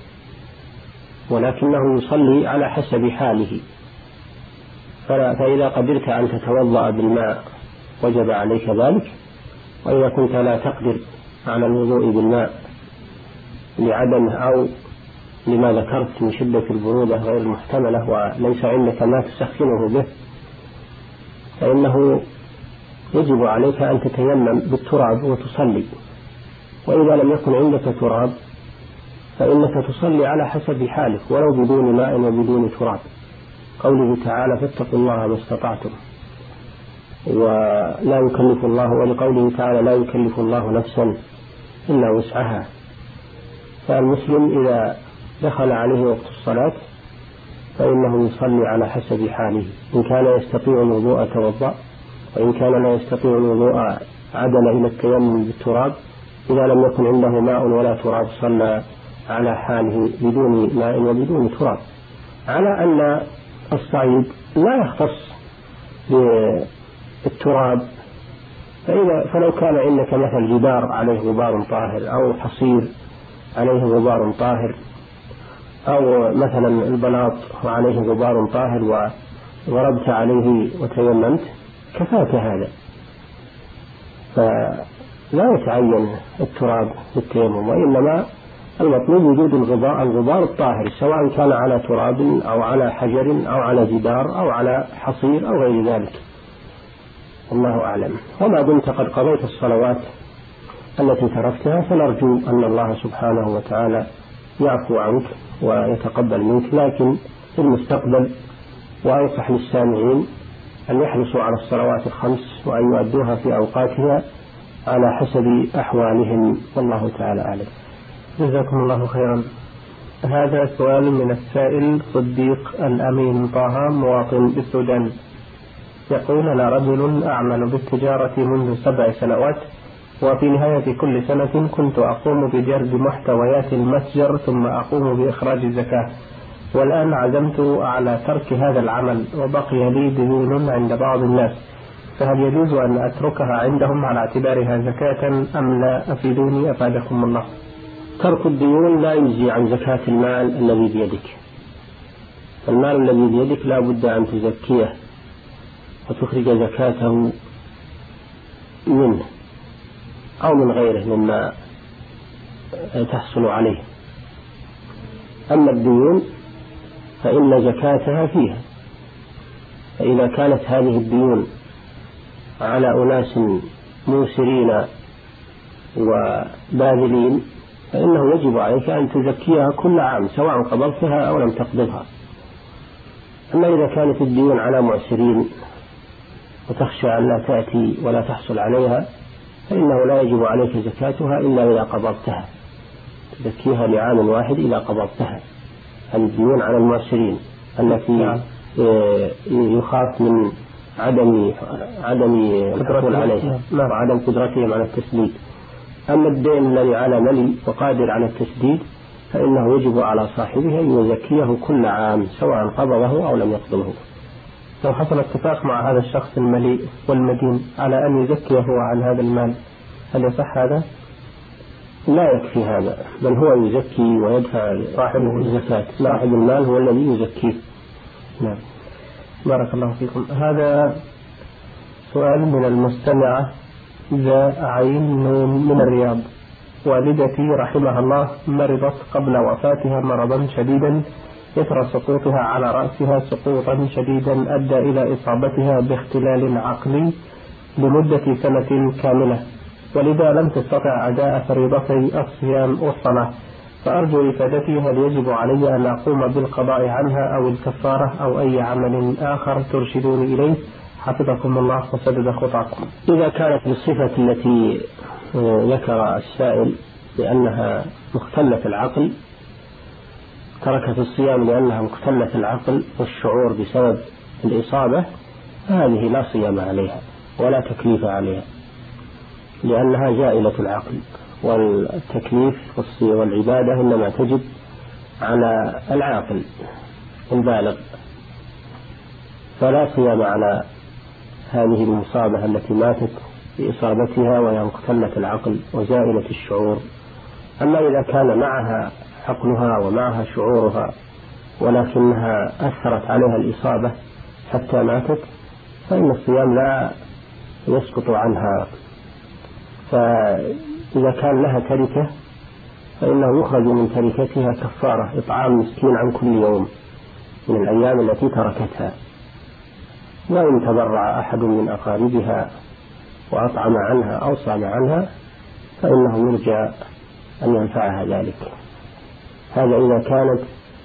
ولكنه يصلي على حسب حاله، فإذا قدرت أن تتوضأ بالماء وجب عليك ذلك، وإذا كنت لا تقدر على الوضوء بالماء لعدمه أو لما ذكرت من شدة البرودة غير المحتملة وليس عندك ما تسخنه به، فإنه يجب عليك أن تتيمم بالتراب وتصلي، وإذا لم يكن عندك تراب فإنك تصلي على حسب حالك ولو بدون ماء وبدون تراب، قوله تعالى: فاتقوا الله ما استطعتم، ولا يكلف الله، ولقوله تعالى: لا يكلف الله نفسا إلا وسعها. فالمسلم إذا دخل عليه وقت الصلاة فإنه يصلي على حسب حاله، إن كان يستطيع الوضوء توضأ، وإن كان لا يستطيع الوضوء عدل إلى التيمم بالتراب، إذا لم يكن عنده ماء ولا تراب صلى على حاله بدون ماء وبدون تراب، على أن الصعيد لا يختص بالتراب، فلو كان عندك مثل جدار عليه غبار طاهر أو حصير عليه غبار طاهر، أو مثلا البلاط وعليه غبار طاهر وضربت عليه وتيممت كفاك هذا، فلا يتعين التراب بالتيمم، وإنما المطلوب وجود الغبار الطاهر، سواء كان على تراب أو على حجر أو على جدار أو على حصير أو غير ذلك، الله أعلم. وما دمت قد قضيت الصلوات التي تركتها فنرجو أن الله سبحانه وتعالى يعفو عنك ويتقبل منك، لكن في المستقبل وأنصح للسامعين أن يحرصوا على الصلوات الخمس وأن يؤدوها في أوقاتها على حسب أحوالهم، والله تعالى أعلم. جزاكم الله خيرا. هذا سؤال من السائل صديق الأمين طه، مواطن بالسودان، يقول: أنا رجل أعمل بالتجارة منذ 7 سنوات، وفي نهاية كل سنة كنت أقوم بجرد محتويات المتجر ثم أقوم بإخراج الزكاة، والآن عزمت على ترك هذا العمل وبقي لي ديون عند بعض الناس، فهل يجوز أن أتركها عندهم على اعتبارها زكاة أم لا؟ أفيدوني أفادكم الله. ترك الديون لا يجزي عن زكاة المال الذي بيدك، المال الذي بيدك لا بد أن تزكيه وتخرج زكاته منه أو من غيره مما تحصل عليه. أما الديون فإن زكاتها فيها، فإذا كانت هذه الديون على أناس موسرين وباذلين فإنه يجب عليك أن تزكيها كل عام سواء قبضتها أو لم تقبضها. أما إذا كانت الديون على معسرين وتخشى أن لا تأتي ولا تحصل عليها فإنه لا يجب عليك زكاتها إلا إذا قبضتها، تزكيها لعام واحد إذا قبضتها. الديون على المعسرين التي يخاف من عدم الحصول عليها وعدم قدرتهم على التسديد. أما الدين الذي على ملي وقادر على التسديد فإنه يجب على صاحبه أن يزكيه كل عام سواء قبضه أو لم يقبضه. لو حصل اتفاق مع هذا الشخص المليء والمدين على أن يزكيه عن هذا المال هل يصح هذا؟ لا يكفي هذا، بل هو يزكي ويدفع صاحبه الزكاة. صاحب المال هو الذي يزكيه. نعم. بارك الله فيكم. هذا سؤال من المستمعة ذا عين من الرياض: والدتي رحمها الله مرضت قبل وفاتها مرضا شديدا يثرى سقوطها على رأسها سقوطا شديدا أدى إلى إصابتها باختلال عقلي لمدة سنة كاملة، ولذا لم تستطع أداء فريضتي الصيام والصلاة، فأرجو إفادتي هل يجب علي أن أقوم بالقضاء عنها أو الكفارة أو أي عمل آخر ترشدوني إليه؟ حفظكم الله وسدد خطاكم. إذا كانت بالصفة التي ذكر السائل بأنها مختلة العقل، تركت الصيام لأنها مختلة العقل والشعور بسبب الإصابة، فهذه لا صيام عليها ولا تكليف عليها لأنها زائلة العقل، والتكليف والعبادة إنما تجب على العاقل البالغ، فلا صيام على هذه المصابة التي ماتت بإصابتها وهي مختلة العقل وزائلة الشعور. أما إذا كان معها عقلها ومعها شعورها ولكنها أثرت عليها الإصابة حتى ماتت فإن الصيام لا يسقط عنها. فإذا كان لها تركة فإنه يخرج من تركتها كفارة إطعام مسكين عن كل يوم من الأيام التي تركتها، وإن تبرع أحد من أقاربها وأطعم عنها أو صام عنها فإنه يرجى أن ينفعها ذلك. هذا إذا كانت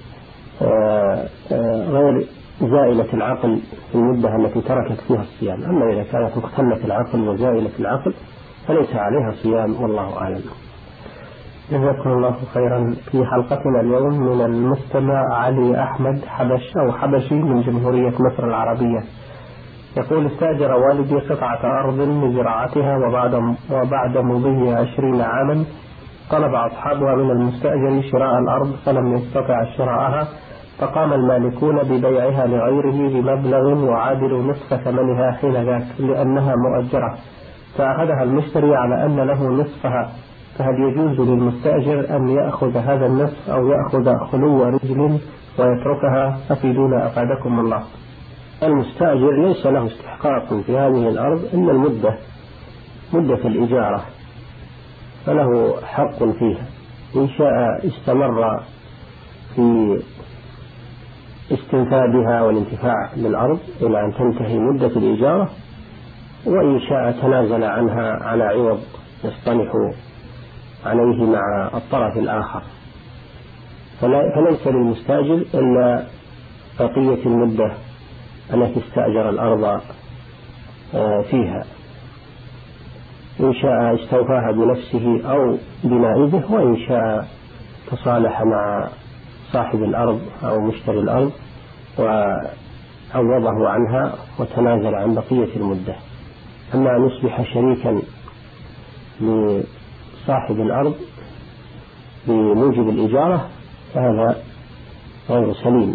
غير زائلة العقل في المدة التي تركت فيها الصيام. أما إذا كانت مختلة العقل وزائلة العقل فليس عليها صيام، والله أعلم. جزاكم الله خيرا. في حلقتنا اليوم من المستمع علي أحمد حبشي من جمهورية مصر العربية، يقول: استأجر والدي قطعة أرض لزراعتها وبعد مضي 20 عاما طلب أصحابها من المستأجر شراء الأرض فلم يستطع شراءها، فقام المالكون ببيعها لغيره بمبلغ يعادل نصف ثمنها حين ذاك لأنها مؤجرة، فأخذها المشتري على أن له نصفها، فهل يجوز للمستأجر أن يأخذ هذا النصف أو يأخذ خلو رجل ويتركها؟ أفيدونا أفادكم الله. المستأجر ليس له استحقاق في هذه الأرض إلا مدة الإجارة، فله حق فيها، إن شاء استمر في استنفادها والانتفاع بالأرض إلى أن تنتهي مدة الإجارة، وإن شاء تنازل عنها على عوض يصطلح عليه مع الطرف الآخر. فليس للمستأجر إلا بقية المدة التي استأجر الأرض فيها، إن شاء استوفاها بنفسه أو بنائبه، وإن شاء تصالح مع صاحب الأرض أو مشتري الأرض وعوضه عنها وتنازل عن بقية المدة. أما أن يصبح شريكا لصاحب الأرض بموجب الإجارة فهذا غير سليم.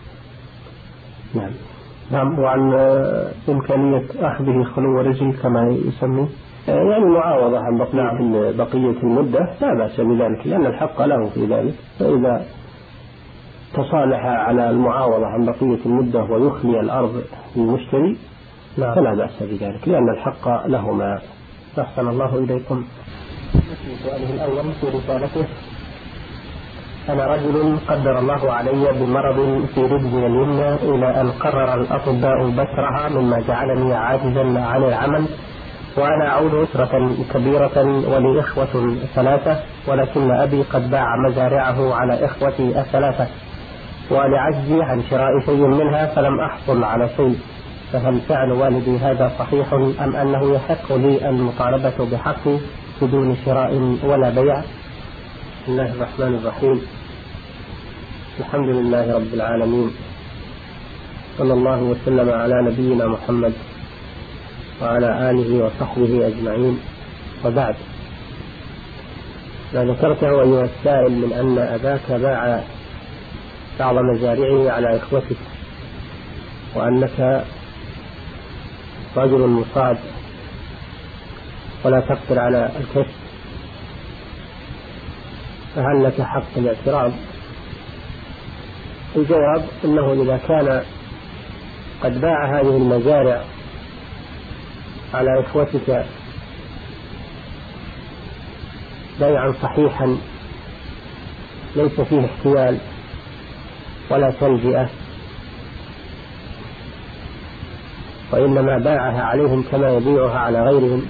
نعم. وعن إمكانية أخذه خلو رجل كما يسمي، يعني معاوضة عن بقية المدة لا بأس بذلك، لأن الحق له في ذلك، فإذا تصالح على المعاوضة عن بقية المدة ويخلي الأرض للمشتري فلا بأس بذلك، لأن الحق لهما. أحسن الله إليكم. في سؤاله الأول في رسالته: أنا رجل قدر الله علي بمرض في رجلي اليمنى إلى أن قرر الأطباء بترها مما جعلني عاجزا عن العمل، وأنا أعود أسرة كبيرة ولي إخوة 3، ولكن أبي قد باع مزارعه على إخوتي 3، ولعجزي عن شراء شيء منها فلم أحصل على شيء، فهل فعل والدي هذا صحيح أم أنه يحق لي المطالبة بحقي بدون شراء ولا بيع؟ بسم الله الرحمن الرحيم. الحمد لله رب العالمين، صلى الله وسلم على نبينا محمد وعلى آله وصحبه أجمعين، وبعد. ما ذكرته أيها السائل من أن أباك باع بعض مزارعه على إخوتك، وأنك رجل مصاب ولا تقدر على الكسب، فهل لك حق الاعتراض؟ الجواب أنه إذا كان قد باع هذه المزارع على إخوتك بيعا صحيحا ليس فيه احتيال ولا تلجئة، وإنما باعها عليهم كما يبيعها على غيرهم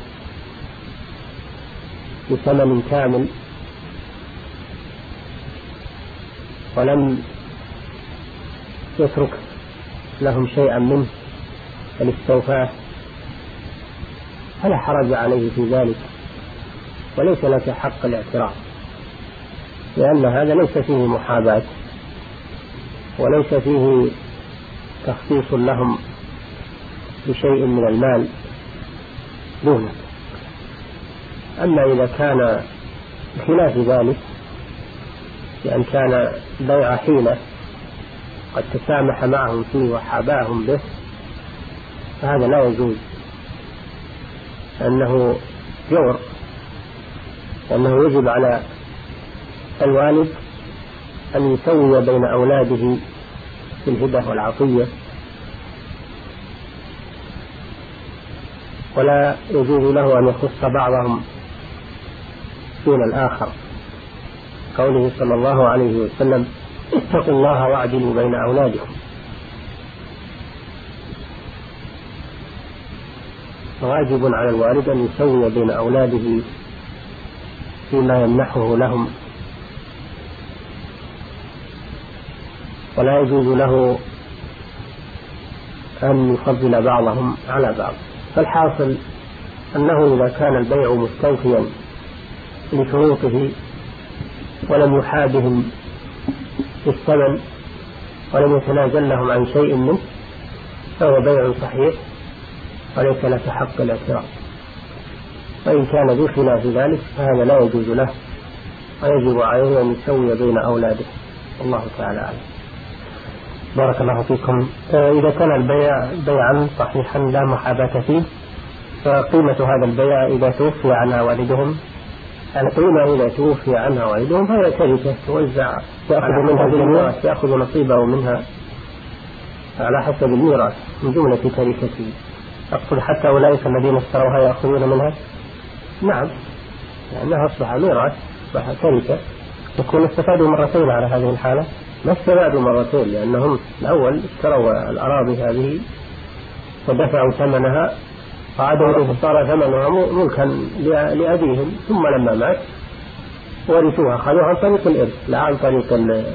بثمن كامل، ولم يترك لهم شيئا منه بل استوفاه، فلا حرج عليه في ذلك، وليس لك حق الاعتراض، لأن هذا ليس فيه محاباة وليس فيه تخصيص لهم بشيء من المال دونه. أما إذا كان بخلاف ذلك، لأن كان بيع حيلة قد تسامح معهم فيه وحاباهم به، فهذا لا يجوز، أنه جور، لأنه يجب على الوالد أن يسوي بين أولاده في الهبة والعطية، ولا يجوز له أن يخص بعضهم دون الآخر. قوله صلى الله عليه وسلم: اتقوا الله واعدلوا بين أولادكم. واجب على الوالد أن يسوي بين أولاده فيما يمنحه لهم، ولا يجوز له أن يفضل بعضهم على بعض. فالحاصل أنه إذا كان البيع مستوفيا لشروطه ولم يحابهم بالثمن ولم يتنازل لهم عن شيء منه، فهو بيع صحيح وليس لك حق الاعتراض. وإن كان بخلاف ذلك فهذا لا يجوز له، ويجب عليه أن يسوي بين أولاده. الله تعالى أعلم. بارك الله فيكم. إذا كان البيع بيعا صحيحا لا محاباة فيه، فقيمة هذا البيع إذا توفي عنها والدهم، القيمة إذا توفي عنها والدهم فهي تركة توزع، يأخذ منها بالميراث، يأخذ نصيبه منها على حسب الميراث من جملة تركته. أقصد حتى أولئك الذين اشتروها يأخذون منها، نعم، لأنها أصبح ميراث، أصبح تركة، يكون استفادوا مرتين على هذه الحالة. ما استفادوا مرتين، لأنهم الأول اشتروا الأراضي هذه ودفعوا ثمنها، فعادوا صار ثمنها ملكا لأبيهم، ثم لما مات ورثوها، خذوها عن طريق الإرث لا عن طريق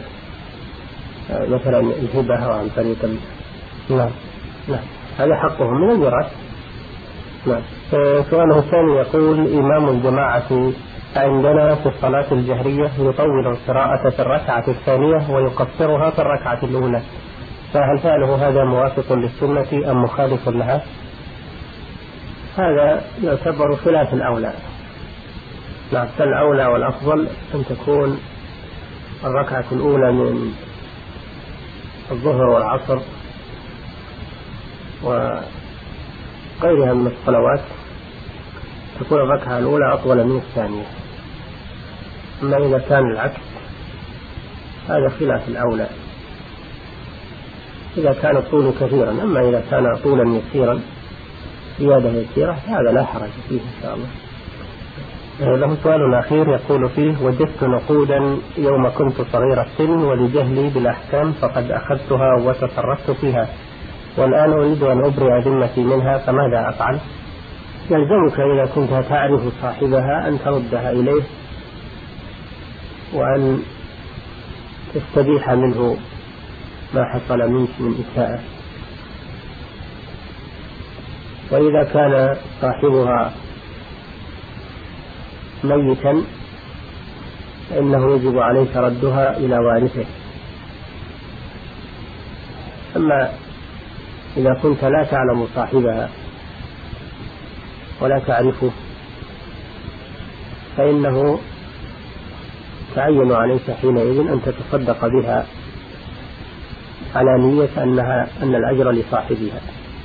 مثلا الهبة أو عن طريق نعم، هذا حقهم من الميراث. نعم. سؤاله الثاني يقول: إمام الجماعة عندنا في الصلاة الجهرية يطول القراءة في الركعة الثانية ويقصرها في الركعة الأولى، فهل فعله هذا موافق للسنة أم مخالف لها؟ هذا يعتبر خلاف الأولى. نعم، فالأولى والأفضل أن تكون الركعة الأولى من الظهر والعصر وغيرها من الصلوات تكون الركعة الأولى أطول من الثانية. أما إذا كان العكس هذا خلاف الأولى، إذا كان الطول كثيرا. أما إذا كان طولا يسيرا زيادة يسيرة هذا لا حرج فيه إن شاء الله. له سؤال أخير يقول فيه: وجدت نقودا يوم كنت صغير السن، ولجهلي بالأحكام فقد أخذتها وتصرفت فيها، والآن أريد أن أبرئ ذمتي منها، فماذا أفعل؟ يلزمك إذا كنت تعرف صاحبها أن تردها إليه وأن تستبيح منه ما حصل منك من إساءة. وإذا كان صاحبها ميتا فإنه يجب عليك ردها إلى وارثه. أما إذا كنت لا تعلم صاحبها ولا تعرفه فإنه تعين عليك حينئذ أن تتصدق بها على نية أن الأجر لصاحبها.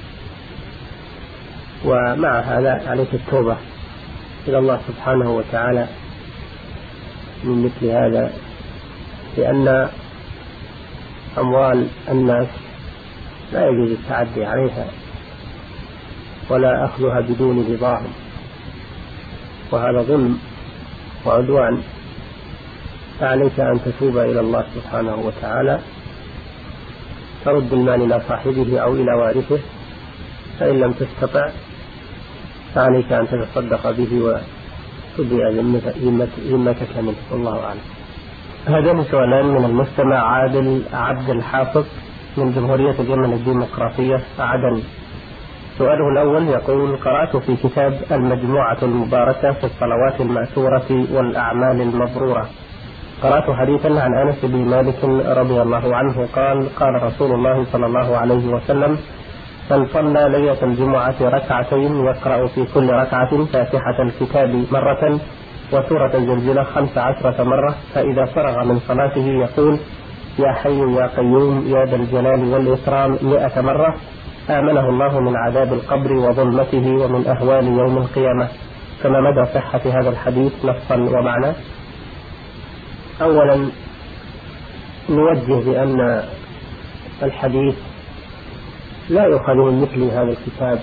ومع هذا عليك التوبة إلى الله سبحانه وتعالى من مثل هذا، لأن أموال الناس لا يجوز التعدي عليها ولا أخذها بدون رضاهم، وهذا ظلم وعدوان. فعليك أن تتوب إلى الله سبحانه وتعالى، ترد المال إلى صاحبه أو إلى وارثه، فإن لم تستطع فعليك أن تتصدق به وتبرئ ذمتك منه، والله أعلم. هذان سؤالان من المستمع عادل عبد الحافظ من جمهورية اليمن الديمقراطية عدن. سؤاله الأول يقول: قرأت في كتاب المجموعة المباركة في الصلوات المأثورة والأعمال المبرورة، قرأت حديثا عن أنس بن مالك رضي الله عنه قال: قال رسول الله صلى الله عليه وسلم: من صلى ليلة الجمعة ركعتين يقرأ في كل ركعة فاتحة الكتاب مرة وسورة الزلزلة 15 مرة، فإذا فرغ من صلاته يقول: يا حي يا قيوم يا ذا الجلال والإكرام 100 مرة، آمنه الله من عذاب القبر وظلمته ومن أهوال يوم القيامة. كما مدى صحة هذا الحديث نصا ومعنى؟ أولا نوجه بأن الحديث لا يؤخذ من مثل هذا الكتاب،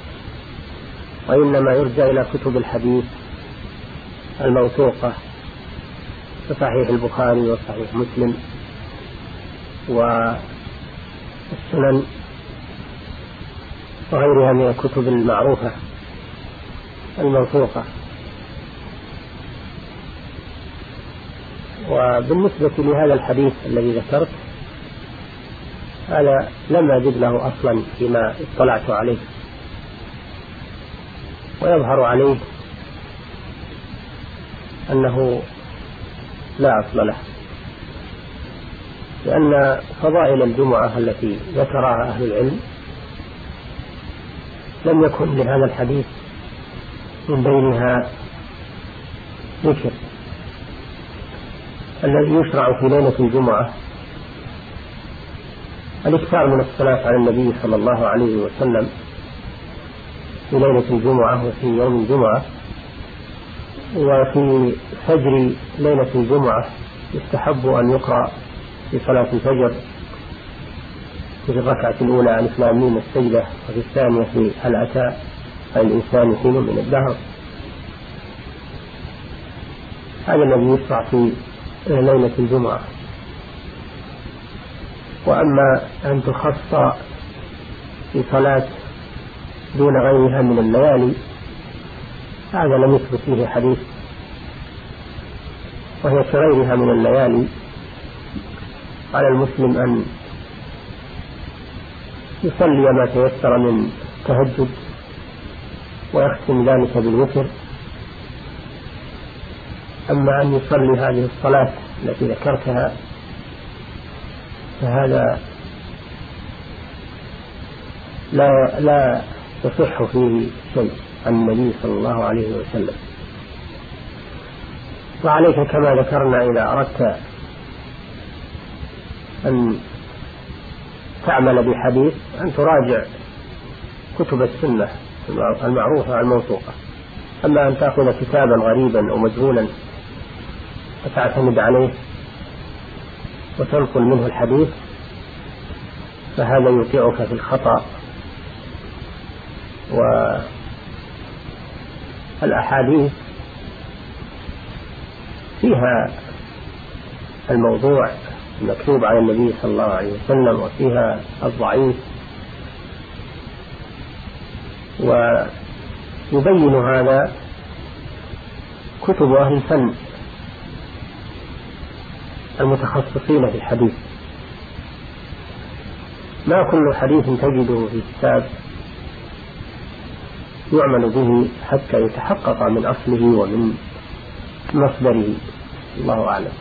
وإنما يرجع إلى كتب الحديث الموثوقة كصحيح البخاري وصحيح مسلم والسنن وغيرها من الكتب المعروفة الموثوقة. وبالنسبة لهذا الحديث الذي ذكرت، هذا لم أجد له أصلا فيما اطلعت عليه، ويظهر عليه أنه لا أصل له، لأن فضائل الجمعة التي ذكرها أهل العلم لم يكن لهذا الحديث من بينها ذكر. الذي يشرع في ليلة الجمعة الإكثار من الصلاة على النبي صلى الله عليه وسلم في ليلة الجمعة وفي يوم الجمعة. وفي فجر ليلة الجمعة يستحب أن يقرأ في صلاة الفجر في الركعة الأولى ألف لام ميم السجدة، وفي الثانية في هل أتى الإنسان حين من الدهر. هذا الذي يشرع في ليلة الجمعة. وأما أن تخص في صلاة دون غيرها من الليالي هذا لم يثبت فيه حديث، وهي كغيرها من الليالي على المسلم أن يصلي ما تيسر من تهجد ويختم ذلك بالوتر. أما أن يصلي هذه الصلاة التي ذكرتها فهذا لا يصح فيه شيء عن النبي صلى الله عليه وسلم. وعليك كما ذكرنا إذا أردت أن تعمل بحديث أن تراجع كتب السنة المعروفة الموثوقة. أما أن تأخذ كتابا غريبا أو مجهولا وتعتمد عليه وتنقل منه الحديث فهذا يوقعك في الخطأ. والأحاديث فيها الموضوع المكتوب عن النبي صلى الله عليه وسلم، وفيها الضعيف، ويبين هذا كتب أهل الفن المتخصصين في الحديث. ما كل حديث تجده في كتاب يعمل به حتى يتحقق من أصله ومن مصدره. الله أعلم.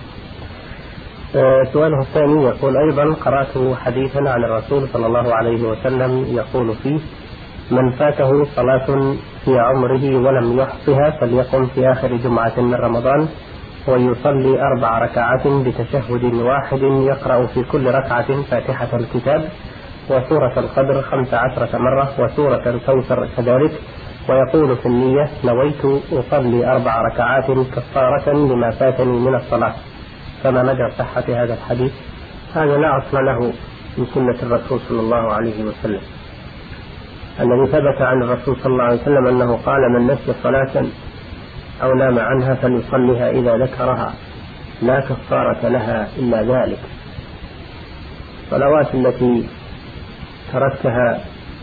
سؤاله الثاني يقول أيضا: قرأت حديثا عن الرسول صلى الله عليه وسلم يقول فيه: من فاته صلاة في عمره ولم يحصها فليقم في آخر جمعة من رمضان ويصلي 4 ركعات بتشهد واحد، يقرأ في كل ركعة فاتحة الكتاب وسورة القدر 15 مرة وسورة الكوثر كذلك، ويقول في النية: نويت أصلي 4 ركعات كفارة لما فاتني من الصلاة. فما مدى صحة هذا الحديث؟ هذا لا أصل له من سنة الرسول صلى الله عليه وسلم. الذي ثبت عن الرسول صلى الله عليه وسلم أنه قال: من نسي صلاة أو نام عنها فليصليها إذا ذكرها، لا كفارة لها إلا ذلك. الصلوات التي تركتها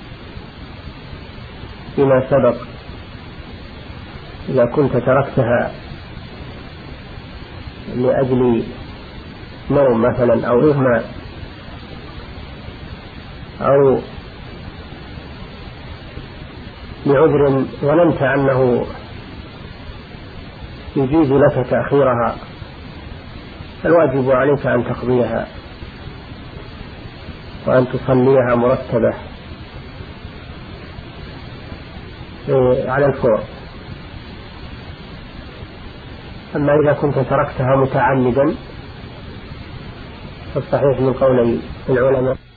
فيما سبق، إذا كنت تركتها لأجل نوم مثلا أو إغماء أو لعذر ظننت أنه يجيز لك تأخيرها، الواجب عليك أن تقضيها وأن تصليها مرتبة على الفور. أما إذا كنت تركتها متعمدا فالصحيح من قولي العلماء